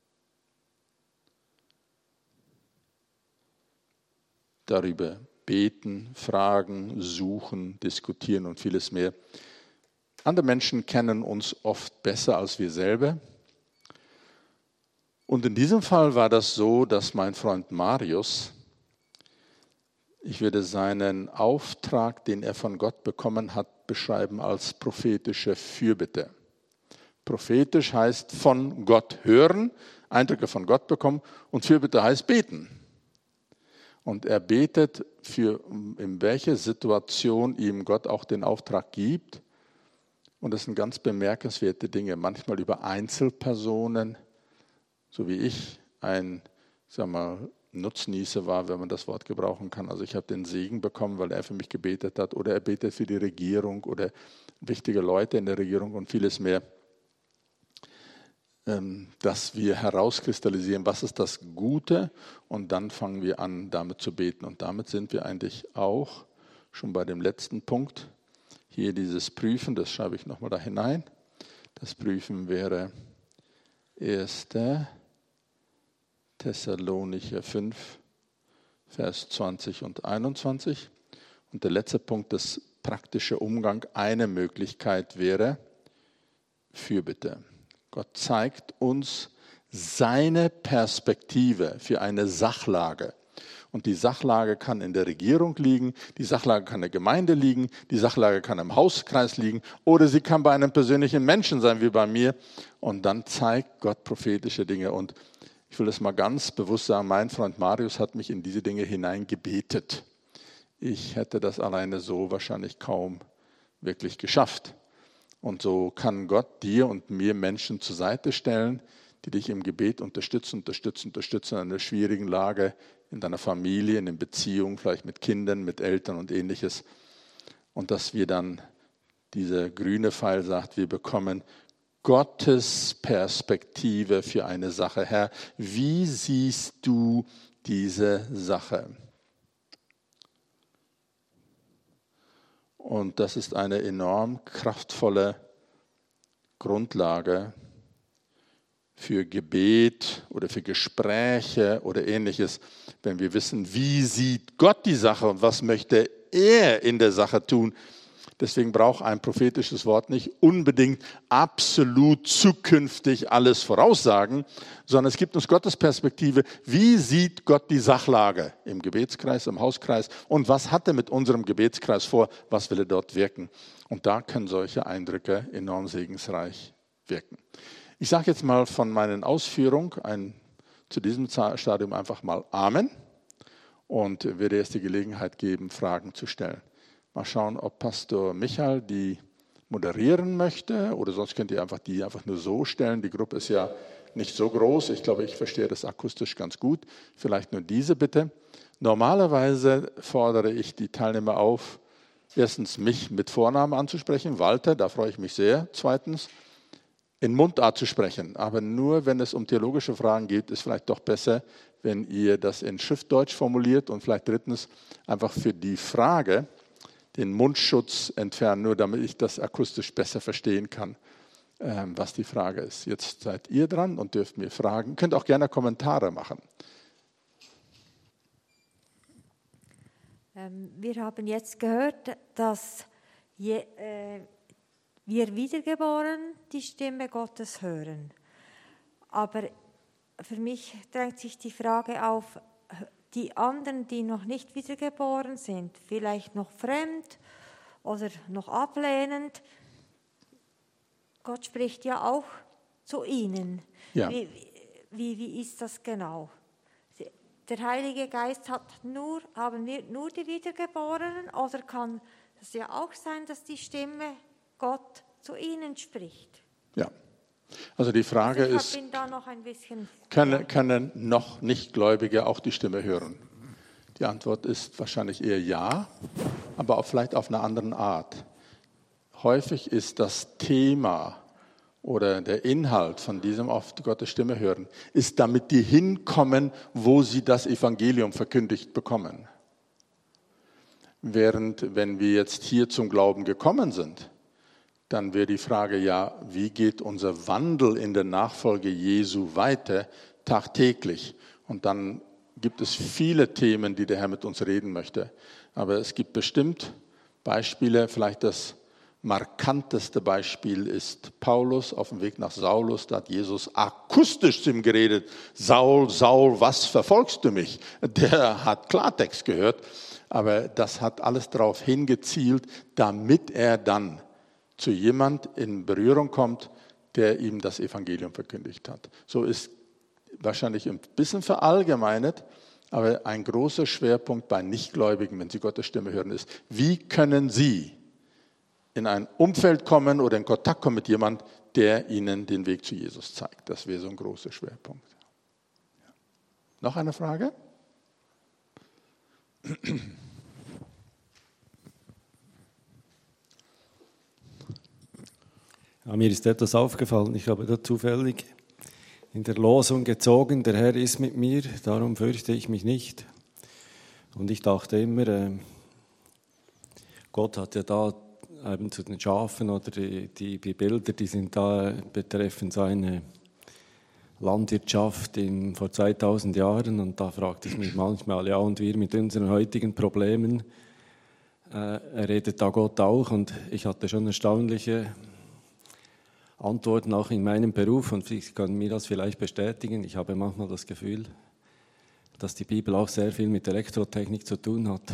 darüber beten, fragen, suchen, diskutieren und vieles mehr. Andere Menschen kennen uns oft besser als wir selber. Und in diesem Fall war das so, dass mein Freund Marius, ich würde seinen Auftrag, den er von Gott bekommen hat, beschreiben als prophetische Fürbitte. Prophetisch heißt von Gott hören, Eindrücke von Gott bekommen und Fürbitte heißt beten. Und er betet für, in welche Situation ihm Gott auch den Auftrag gibt. Und das sind ganz bemerkenswerte Dinge, manchmal über Einzelpersonen, so wie ich ein, sag mal, Nutznießer war, wenn man das Wort gebrauchen kann. Also ich habe den Segen bekommen, weil er für mich gebetet hat, oder er betet für die Regierung oder wichtige Leute in der Regierung und vieles mehr, dass wir herauskristallisieren, was ist das Gute, und dann fangen wir an, damit zu beten. Und damit sind wir eigentlich auch schon bei dem letzten Punkt. Hier dieses Prüfen, das schreibe ich nochmal da hinein. Das Prüfen wäre 1. Thessalonicher 5, Vers 20 und 21. Und der letzte Punkt, das praktische Umgang. Eine Möglichkeit wäre Fürbitte. Gott zeigt uns seine Perspektive für eine Sachlage. Und die Sachlage kann in der Regierung liegen, die Sachlage kann in der Gemeinde liegen, die Sachlage kann im Hauskreis liegen oder sie kann bei einem persönlichen Menschen sein, wie bei mir. Und dann zeigt Gott prophetische Dinge. Und ich will das mal ganz bewusst sagen, mein Freund Marius hat mich in diese Dinge hineingebetet. Ich hätte das alleine so wahrscheinlich kaum wirklich geschafft. Und so kann Gott dir und mir Menschen zur Seite stellen, die dich im Gebet unterstützen in einer schwierigen Lage, in deiner Familie, in den Beziehungen, vielleicht mit Kindern, mit Eltern und Ähnliches. Und dass wir dann, dieser grüne Pfeil sagt, wir bekommen Gottes Perspektive für eine Sache. Herr, wie siehst du diese Sache? Und das ist eine enorm kraftvolle Grundlage für Gebet oder für Gespräche oder Ähnliches, wenn wir wissen, wie sieht Gott die Sache und was möchte er in der Sache tun. Deswegen braucht ein prophetisches Wort nicht unbedingt absolut zukünftig alles voraussagen, sondern es gibt uns Gottes Perspektive. Wie sieht Gott die Sachlage im Gebetskreis, im Hauskreis, und was hat er mit unserem Gebetskreis vor, was will er dort wirken? Und da können solche Eindrücke enorm segensreich wirken. Ich sage jetzt mal von meinen Ausführungen zu diesem Stadium einfach mal Amen und werde jetzt die Gelegenheit geben, Fragen zu stellen. Mal schauen, ob Pastor Michael die moderieren möchte, oder sonst könnt ihr die einfach nur so stellen. Die Gruppe ist ja nicht so groß. Ich glaube, ich verstehe das akustisch ganz gut. Vielleicht nur diese bitte. Normalerweise fordere ich die Teilnehmer auf, erstens mich mit Vornamen anzusprechen, Walter, da freue ich mich sehr. Zweitens, in Mundart zu sprechen. Aber nur, wenn es um theologische Fragen geht, ist vielleicht doch besser, wenn ihr das in Schriftdeutsch formuliert. Und vielleicht drittens, einfach für die Frage den Mundschutz entfernen, nur damit ich das akustisch besser verstehen kann, was die Frage ist. Jetzt seid ihr dran und dürft mir fragen. Könnt auch gerne Kommentare machen. Wir haben jetzt gehört, dass wir Wiedergeborenen die Stimme Gottes hören. Aber für mich drängt sich die Frage auf, die anderen, die noch nicht wiedergeboren sind, vielleicht noch fremd oder noch ablehnend, Gott spricht ja auch zu ihnen. Ja. Wie ist das genau? Der Heilige Geist haben wir nur die Wiedergeborenen, oder kann es ja auch sein, dass die Stimme Gott zu ihnen spricht? Ja. Also die Frage ist, bin da noch ein bisschen können noch Nichtgläubige auch die Stimme hören? Die Antwort ist wahrscheinlich eher ja, aber auch vielleicht auf eine andere Art. Häufig ist das Thema oder der Inhalt von diesem oft Gottes Stimme hören, ist, damit die hinkommen, wo sie das Evangelium verkündigt bekommen. Während, wenn wir jetzt hier zum Glauben gekommen sind, dann wäre die Frage, ja, wie geht unser Wandel in der Nachfolge Jesu weiter tagtäglich? Und dann gibt es viele Themen, die der Herr mit uns reden möchte. Aber es gibt bestimmt Beispiele, vielleicht das markanteste Beispiel ist Paulus auf dem Weg nach Saulus. Da hat Jesus akustisch zu ihm geredet. Saul, Saul, was verfolgst du mich? Der hat Klartext gehört, aber das hat alles darauf hingezielt, damit er dann zu jemand in Berührung kommt, der ihm das Evangelium verkündigt hat. So ist wahrscheinlich ein bisschen verallgemeinert, Aber ein großer Schwerpunkt bei Nichtgläubigen, wenn sie Gottes Stimme hören, ist, wie können sie in ein Umfeld kommen oder in Kontakt kommen mit jemandem, der ihnen den Weg zu Jesus zeigt. Das wäre so ein großer Schwerpunkt. Noch eine Frage? Ja, mir ist etwas aufgefallen. Ich habe da zufällig in der Losung gezogen, der Herr ist mit mir, darum fürchte ich mich nicht. Und ich dachte immer, Gott hat ja da eben zu den Schafen oder die Bilder, die sind da betreffen seine Landwirtschaft vor 2000 Jahren. Und da fragte ich mich manchmal, ja, und wir mit unseren heutigen Problemen, redet da Gott auch? Und ich hatte schon erstaunliche Antworten auch in meinem Beruf, und Sie können mir das vielleicht bestätigen. Ich habe manchmal das Gefühl, dass die Bibel auch sehr viel mit Elektrotechnik zu tun hat.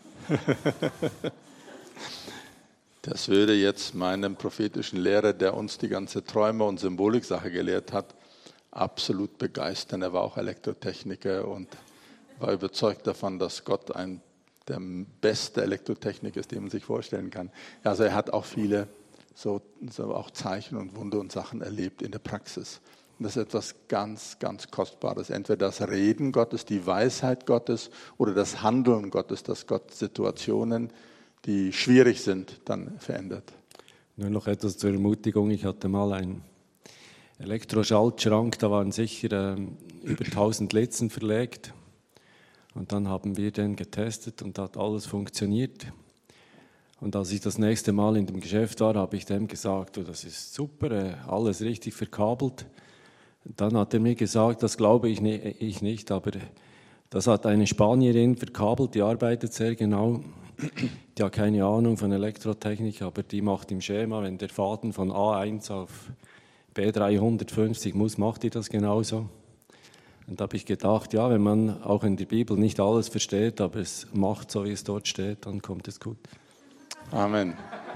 Das würde jetzt meinem prophetischen Lehrer, der uns die ganze Träume- und Symboliksache gelehrt hat, absolut begeistern. Er war auch Elektrotechniker und war überzeugt davon, dass Gott der beste Elektrotechniker ist, den man sich vorstellen kann. Also er hat auch viele so auch Zeichen und Wunder und Sachen erlebt in der Praxis. Und das ist etwas ganz, ganz Kostbares. Entweder das Reden Gottes, die Weisheit Gottes oder das Handeln Gottes, dass Gott Situationen, die schwierig sind, dann verändert. Nur noch etwas zur Ermutigung. Ich hatte mal einen Elektroschaltschrank, da waren sicher über 1000 Litzen verlegt. Und dann haben wir den getestet und hat alles funktioniert. Und als ich das nächste Mal in dem Geschäft war, habe ich dem gesagt, du, das ist super, alles richtig verkabelt. Dann hat er mir gesagt, das glaube ich nicht, aber das hat eine Spanierin verkabelt, die arbeitet sehr genau. Die hat keine Ahnung von Elektrotechnik, aber die macht im Schema, wenn der Faden von A1 auf B350 muss, macht die das genauso. Und da habe ich gedacht, ja, wenn man auch in der Bibel nicht alles versteht, aber es macht so, wie es dort steht, dann kommt es gut. Amen.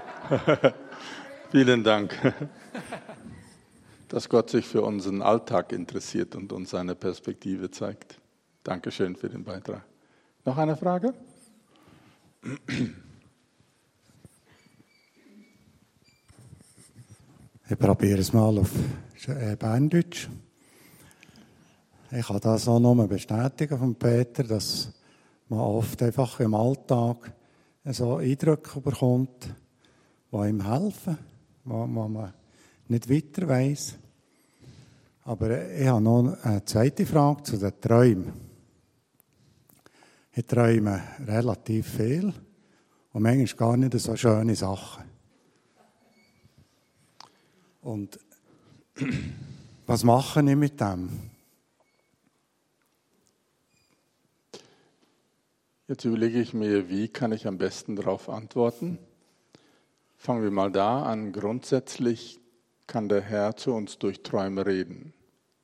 Vielen Dank, dass Gott sich für unseren Alltag interessiert und uns seine Perspektive zeigt. Dankeschön für den Beitrag. Noch eine Frage? Ich probiere es mal auf Berndeutsch. Ich kann das auch nur bestätigen von Peter, dass man oft einfach im Alltag so Eindrücke bekommt, die ihm helfen, wo man nicht weiter weiss. Aber ich habe noch eine zweite Frage zu den Träumen. Ich träume relativ viel und manchmal gar nicht so schöne Sachen. Und was mache ich mit dem? Jetzt überlege ich mir, wie kann ich am besten darauf antworten? Fangen wir mal da an. Grundsätzlich kann der Herr zu uns durch Träume reden.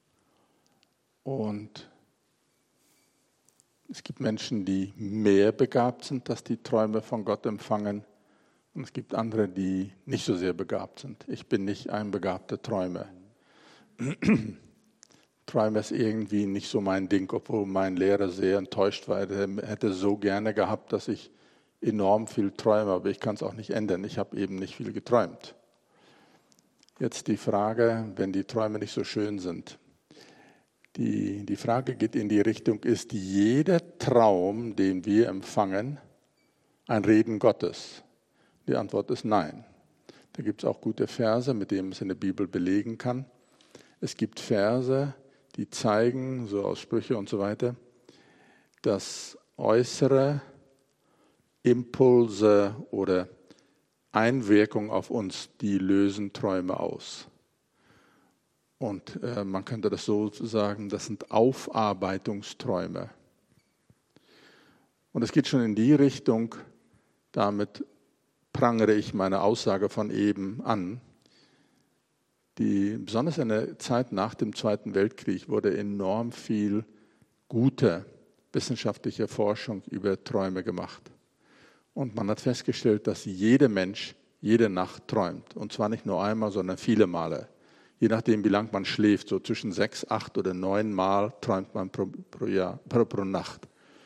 Und es gibt Menschen, die mehr begabt sind, dass die Träume von Gott empfangen. Und es gibt andere, die nicht so sehr begabt sind. Ich bin nicht ein begabter Träumer. Träume ist irgendwie nicht so mein Ding, obwohl mein Lehrer sehr enttäuscht war. Er hätte so gerne gehabt, dass ich enorm viel träume, aber ich kann es auch nicht ändern. Ich habe eben nicht viel geträumt. Jetzt die Frage, wenn die Träume nicht so schön sind. Die Frage geht in die Richtung, ist jeder Traum, den wir empfangen, ein Reden Gottes? Die Antwort ist nein. Da gibt es auch gute Verse, mit denen man es in der Bibel belegen kann. Es gibt Verse, die zeigen, so aus Sprüche und so weiter, dass äußere Impulse oder Einwirkung auf uns, die lösen Träume aus. Und man könnte das so sagen, das sind Aufarbeitungsträume. Und es geht schon in die Richtung, damit prangere ich meine Aussage von eben an. Besonders in der Zeit nach dem Zweiten Weltkrieg wurde enorm viel gute wissenschaftliche Forschung über Träume gemacht. Und man hat festgestellt, dass jeder Mensch jede Nacht träumt. Und zwar nicht nur einmal, sondern viele Male. Je nachdem, wie lang man schläft, so zwischen 6, 8 oder 9 Mal träumt man pro Nacht.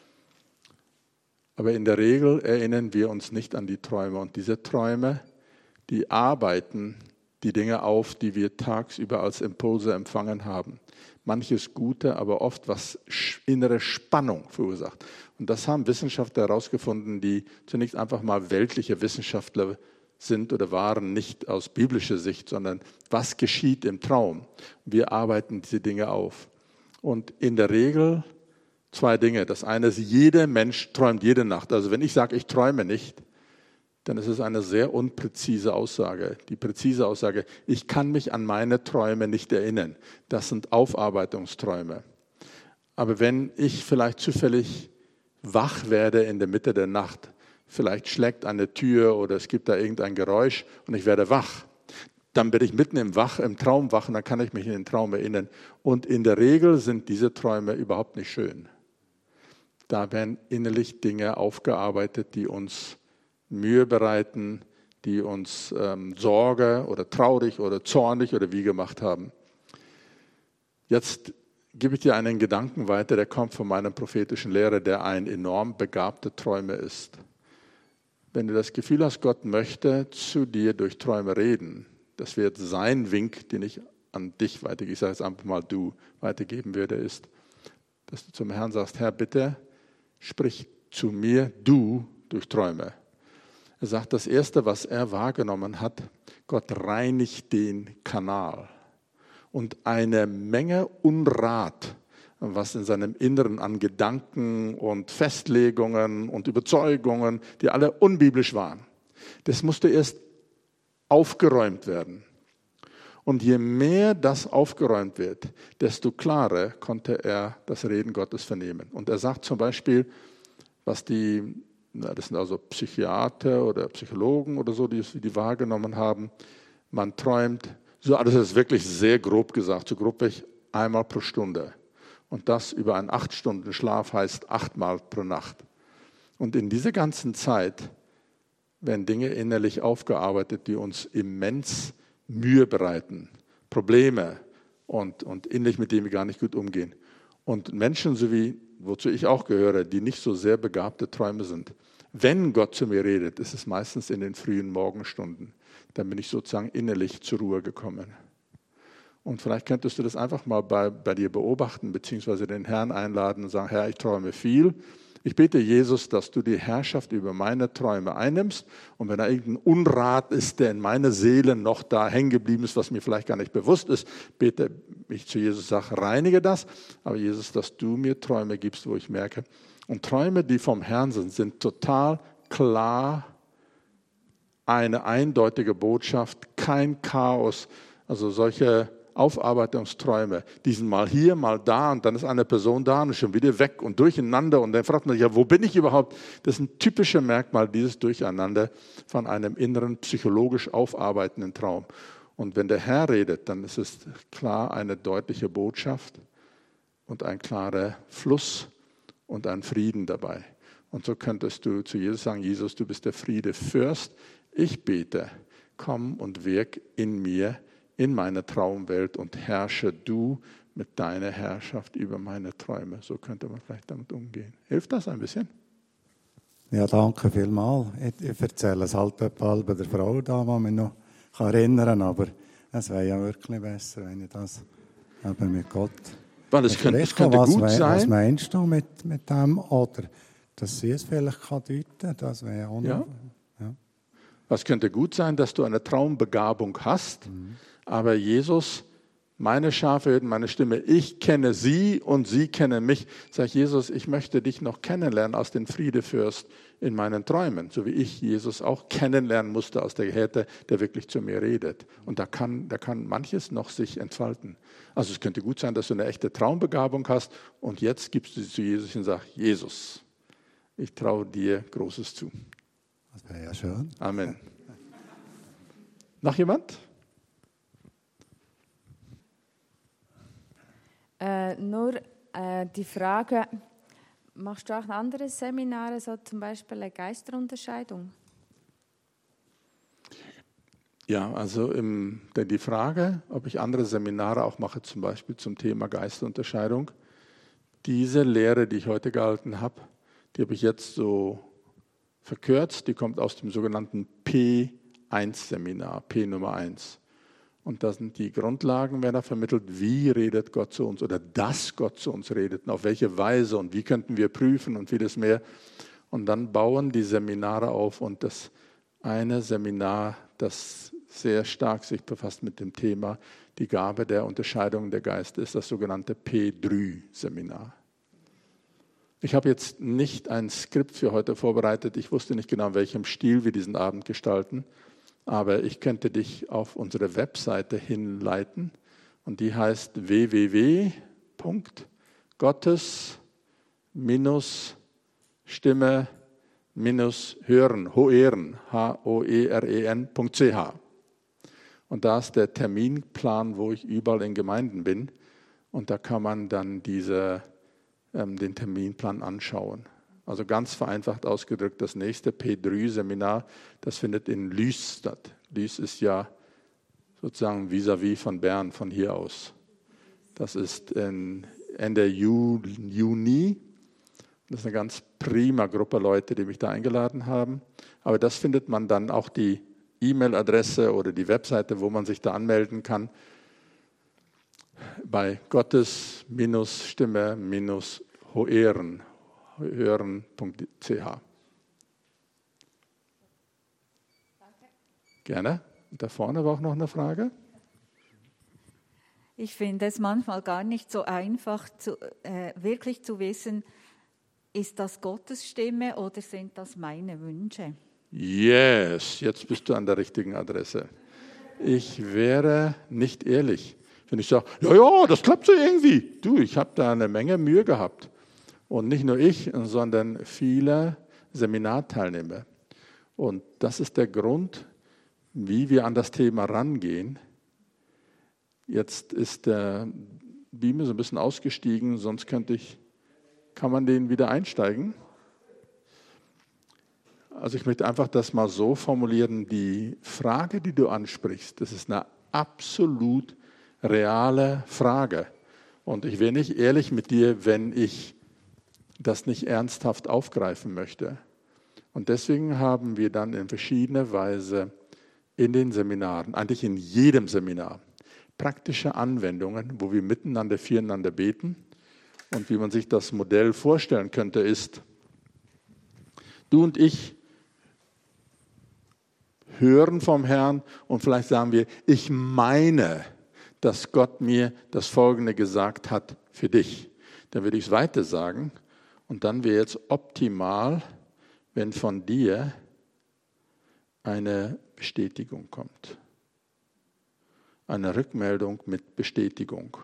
Aber in der Regel erinnern wir uns nicht an die Träume. Und diese Träume, die arbeiten die Dinge auf, die wir tagsüber als Impulse empfangen haben. Manches Gute, aber oft was innere Spannung verursacht. Und das haben Wissenschaftler herausgefunden, die zunächst einfach mal weltliche Wissenschaftler sind oder waren, nicht aus biblischer Sicht, sondern was geschieht im Traum. Wir arbeiten diese Dinge auf. Und in der Regel 2 Dinge. Das eine ist, jeder Mensch träumt jede Nacht. Also wenn ich sage, ich träume nicht, dann ist es eine sehr unpräzise Aussage. Die präzise Aussage, ich kann mich an meine Träume nicht erinnern. Das sind Aufarbeitungsträume. Aber wenn ich vielleicht zufällig wach werde in der Mitte der Nacht, vielleicht schlägt eine Tür oder es gibt da irgendein Geräusch und ich werde wach, dann bin ich mitten im Traum wach und dann kann ich mich in den Traum erinnern. Und in der Regel sind diese Träume überhaupt nicht schön. Da werden innerlich Dinge aufgearbeitet, die uns Mühe bereiten, die uns Sorge oder traurig oder zornig oder wie gemacht haben. Jetzt gebe ich dir einen Gedanken weiter, der kommt von meinem prophetischen Lehrer, der ein enorm begabter Träumer ist. Wenn du das Gefühl hast, Gott möchte zu dir durch Träume reden, das wird sein Wink, den ich an dich weitergebe, ich sage jetzt einfach mal du, weitergeben würde, ist, dass du zum Herrn sagst, Herr, bitte sprich zu mir, du, durch Träume. Er sagt, das Erste, was er wahrgenommen hat, Gott reinigt den Kanal. Und eine Menge Unrat, was in seinem Inneren an Gedanken und Festlegungen und Überzeugungen, die alle unbiblisch waren, das musste erst aufgeräumt werden. Und je mehr das aufgeräumt wird, desto klarer konnte er das Reden Gottes vernehmen. Und er sagt zum Beispiel, was das sind also Psychiater oder Psychologen oder so, die wahrgenommen haben, man träumt, so, das ist wirklich sehr grob gesagt, so grob wie einmal pro Stunde. Und das über einen 8-Stunden-Schlaf heißt 8-mal pro Nacht. Und in dieser ganzen Zeit werden Dinge innerlich aufgearbeitet, die uns immens Mühe bereiten, Probleme und innerlich mit denen wir gar nicht gut umgehen. Und Menschen, wozu ich auch gehöre, die nicht so sehr begabte Träume sind, wenn Gott zu mir redet, ist es meistens in den frühen Morgenstunden. Dann bin ich sozusagen innerlich zur Ruhe gekommen. Und vielleicht könntest du das einfach mal bei dir beobachten, beziehungsweise den Herrn einladen und sagen, Herr, ich träume viel. Ich bete Jesus, dass du die Herrschaft über meine Träume einnimmst. Und wenn da irgendein Unrat ist, der in meiner Seele noch da hängen geblieben ist, was mir vielleicht gar nicht bewusst ist, bete ich zu Jesus, sage, reinige das. Aber Jesus, dass du mir Träume gibst, wo ich merke. Und Träume, die vom Herrn sind total klar, eine eindeutige Botschaft, kein Chaos. Also solche Aufarbeitungsträume, die sind mal hier, mal da und dann ist eine Person da und schon wieder weg und durcheinander und dann fragt man sich, ja, wo bin ich überhaupt? Das ist ein typisches Merkmal, dieses Durcheinander von einem inneren, psychologisch aufarbeitenden Traum. Und wenn der Herr redet, dann ist es klar eine deutliche Botschaft und ein klarer Fluss und ein Frieden dabei. Und so könntest du zu Jesus sagen, Jesus, du bist der Friedefürst. Ich bete, komm und wirk in mir, in meiner Traumwelt und herrsche du mit deiner Herrschaft über meine Träume. So könnte man vielleicht damit umgehen. Hilft das ein bisschen? Ja, danke vielmals. Ich erzähle es halt bald bei der Frau da, die mich noch erinnern kann, aber es wäre ja wirklich besser, wenn ich das eben mit Gott... Weil es könnte gut sein. Was meinst du mit dem? Oder dass sie es vielleicht deuten kann, das wäre auch noch... Ja. Es könnte gut sein, dass du eine Traumbegabung hast, aber Jesus, meine Schafe hören meine Stimme, ich kenne sie und sie kennen mich. Sag Jesus, ich möchte dich noch kennenlernen als den Friedefürst in meinen Träumen, so wie ich Jesus auch kennenlernen musste als der Hirte, der wirklich zu mir redet. Und da kann manches noch sich entfalten. Also es könnte gut sein, dass du eine echte Traumbegabung hast und jetzt gibst du sie zu Jesus und sagst, Jesus, ich traue dir Großes zu. Das wäre ja schön. Amen. Noch jemand? Die Frage, machst du auch andere Seminare, so zum Beispiel eine Geisterunterscheidung? Ja, also die Frage, ob ich andere Seminare auch mache, zum Beispiel zum Thema Geisterunterscheidung, diese Lehre, die ich heute gehalten habe, die habe ich jetzt so verkürzt, die kommt aus dem sogenannten P1-Seminar, P Nummer 1. Und da sind die Grundlagen, werden da vermittelt, wie redet Gott zu uns oder dass Gott zu uns redet und auf welche Weise und wie könnten wir prüfen und vieles mehr. Und dann bauen die Seminare auf und das eine Seminar, das sehr stark sich befasst mit dem Thema, die Gabe der Unterscheidung der Geister, ist das sogenannte P3-Seminar. Ich habe jetzt nicht ein Skript für heute vorbereitet. Ich wusste nicht genau, in welchem Stil wir diesen Abend gestalten. Aber ich könnte dich auf unsere Webseite hinleiten. Und die heißt www.gottes-Stimme-hören, HOEREN.ch. Und da ist der Terminplan, wo ich überall in Gemeinden bin. Und da kann man dann den Terminplan anschauen. Also ganz vereinfacht ausgedrückt, das nächste P3-Seminar, das findet in Lys statt. Lys ist ja sozusagen vis-à-vis von Bern, von hier aus. Das ist Ende Juni. Das ist eine ganz prima Gruppe Leute, die mich da eingeladen haben. Aber das findet man dann auch die E-Mail-Adresse oder die Webseite, wo man sich da anmelden kann, bei Gottes-Stimme-hören.ch. Gerne. Und da vorne war auch noch eine Frage. Ich finde es manchmal gar nicht so einfach, wirklich zu wissen, ist das Gottes Stimme oder sind das meine Wünsche? Yes, jetzt bist du an der richtigen Adresse. Ich wäre nicht ehrlich, wenn ich sage, ja, das klappt so irgendwie. Du, ich habe da eine Menge Mühe gehabt. Und nicht nur ich, sondern viele Seminarteilnehmer. Und das ist der Grund, wie wir an das Thema rangehen. Jetzt ist der Beamer so ein bisschen ausgestiegen, sonst kann man den wieder einsteigen. Also ich möchte einfach das mal so formulieren, die Frage, die du ansprichst, das ist eine absolut reale Frage. Und ich wäre nicht ehrlich mit dir, wenn ich das nicht ernsthaft aufgreifen möchte. Und deswegen haben wir dann in verschiedener Weise in den Seminaren, eigentlich in jedem Seminar, praktische Anwendungen, wo wir miteinander, füreinander beten. Und wie man sich das Modell vorstellen könnte, ist, du und ich hören vom Herrn und vielleicht sagen wir, ich meine, dass Gott mir das Folgende gesagt hat für dich. Dann würde ich es weiter sagen und dann wäre jetzt optimal, wenn von dir eine Bestätigung kommt. Eine Rückmeldung mit Bestätigung.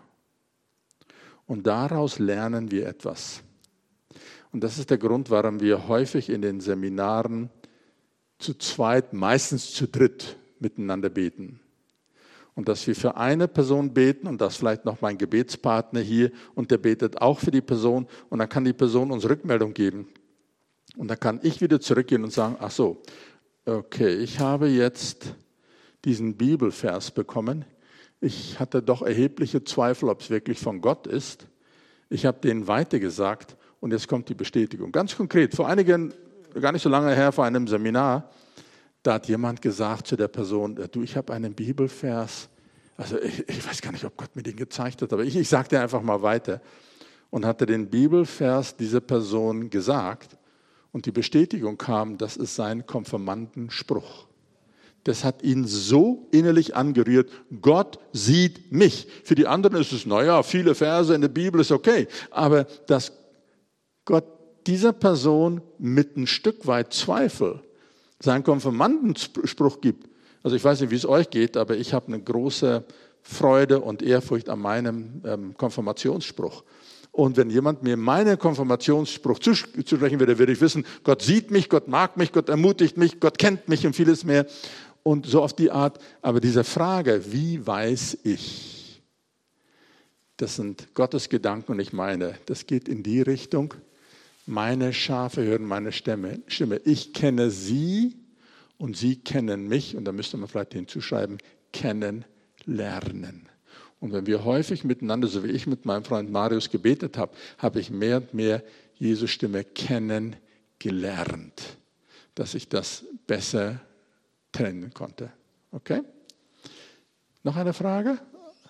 Und daraus lernen wir etwas. Und das ist der Grund, warum wir häufig in den Seminaren zu zweit, meistens zu dritt miteinander beten. Und dass wir für eine Person beten und das vielleicht noch mein Gebetspartner hier und der betet auch für die Person und dann kann die Person uns Rückmeldung geben. Und dann kann ich wieder zurückgehen und sagen, ach so, okay, ich habe jetzt diesen Bibelvers bekommen. Ich hatte doch erhebliche Zweifel, ob es wirklich von Gott ist. Ich habe denen weitergesagt und jetzt kommt die Bestätigung. Ganz konkret, vor einigen, gar nicht so lange her, vor einem Seminar, da hat jemand gesagt zu der Person, du, ich habe einen Bibelvers, also ich weiß gar nicht, ob Gott mir den gezeigt hat, aber ich sage dir einfach mal weiter. Und hatte den Bibelvers dieser Person gesagt und die Bestätigung kam, das ist sein Konfirmandenspruch. Das hat ihn so innerlich angerührt, Gott sieht mich. Für die anderen ist es, naja, viele Verse in der Bibel ist okay, aber dass Gott dieser Person mit ein Stück weit Zweifel seinen Konfirmandenspruch gibt. Also ich weiß nicht, wie es euch geht, aber ich habe eine große Freude und Ehrfurcht an meinem Konfirmationsspruch. Und wenn jemand mir meinen Konfirmationsspruch zusprechen würde, würde ich wissen, Gott sieht mich, Gott mag mich, Gott ermutigt mich, Gott kennt mich und vieles mehr. Und so auf die Art. Aber diese Frage, wie weiß ich? Das sind Gottes Gedanken und ich meine, das geht in die Richtung, meine Schafe hören meine Stimme. Ich kenne sie und sie kennen mich, und da müsste man vielleicht hinzuschreiben, kennenlernen. Und wenn wir häufig miteinander, so wie ich mit meinem Freund Marius gebetet habe, habe ich mehr und mehr Jesu Stimme kennengelernt, dass ich das besser trennen konnte. Okay? Noch eine Frage?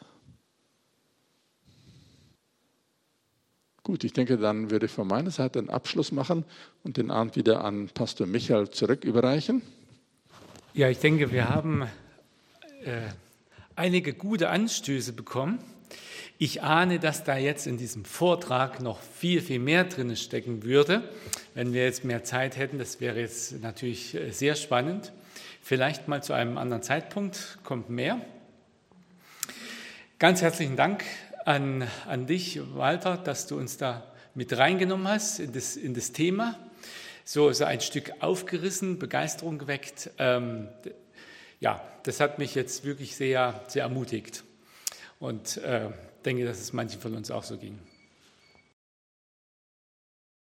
Gut, ich denke, dann würde ich von meiner Seite einen Abschluss machen und den Abend wieder an Pastor Michael zurück überreichen. Ja, ich denke, wir haben einige gute Anstöße bekommen. Ich ahne, dass da jetzt in diesem Vortrag noch viel, viel mehr drin stecken würde. Wenn wir jetzt mehr Zeit hätten, das wäre jetzt natürlich sehr spannend. Vielleicht mal zu einem anderen Zeitpunkt kommt mehr. Ganz herzlichen Dank an dich, Walter, dass du uns da mit reingenommen hast in das Thema. So ein Stück aufgerissen, Begeisterung geweckt. Ja, das hat mich jetzt wirklich sehr, sehr ermutigt und denke, dass es manchen von uns auch so ging.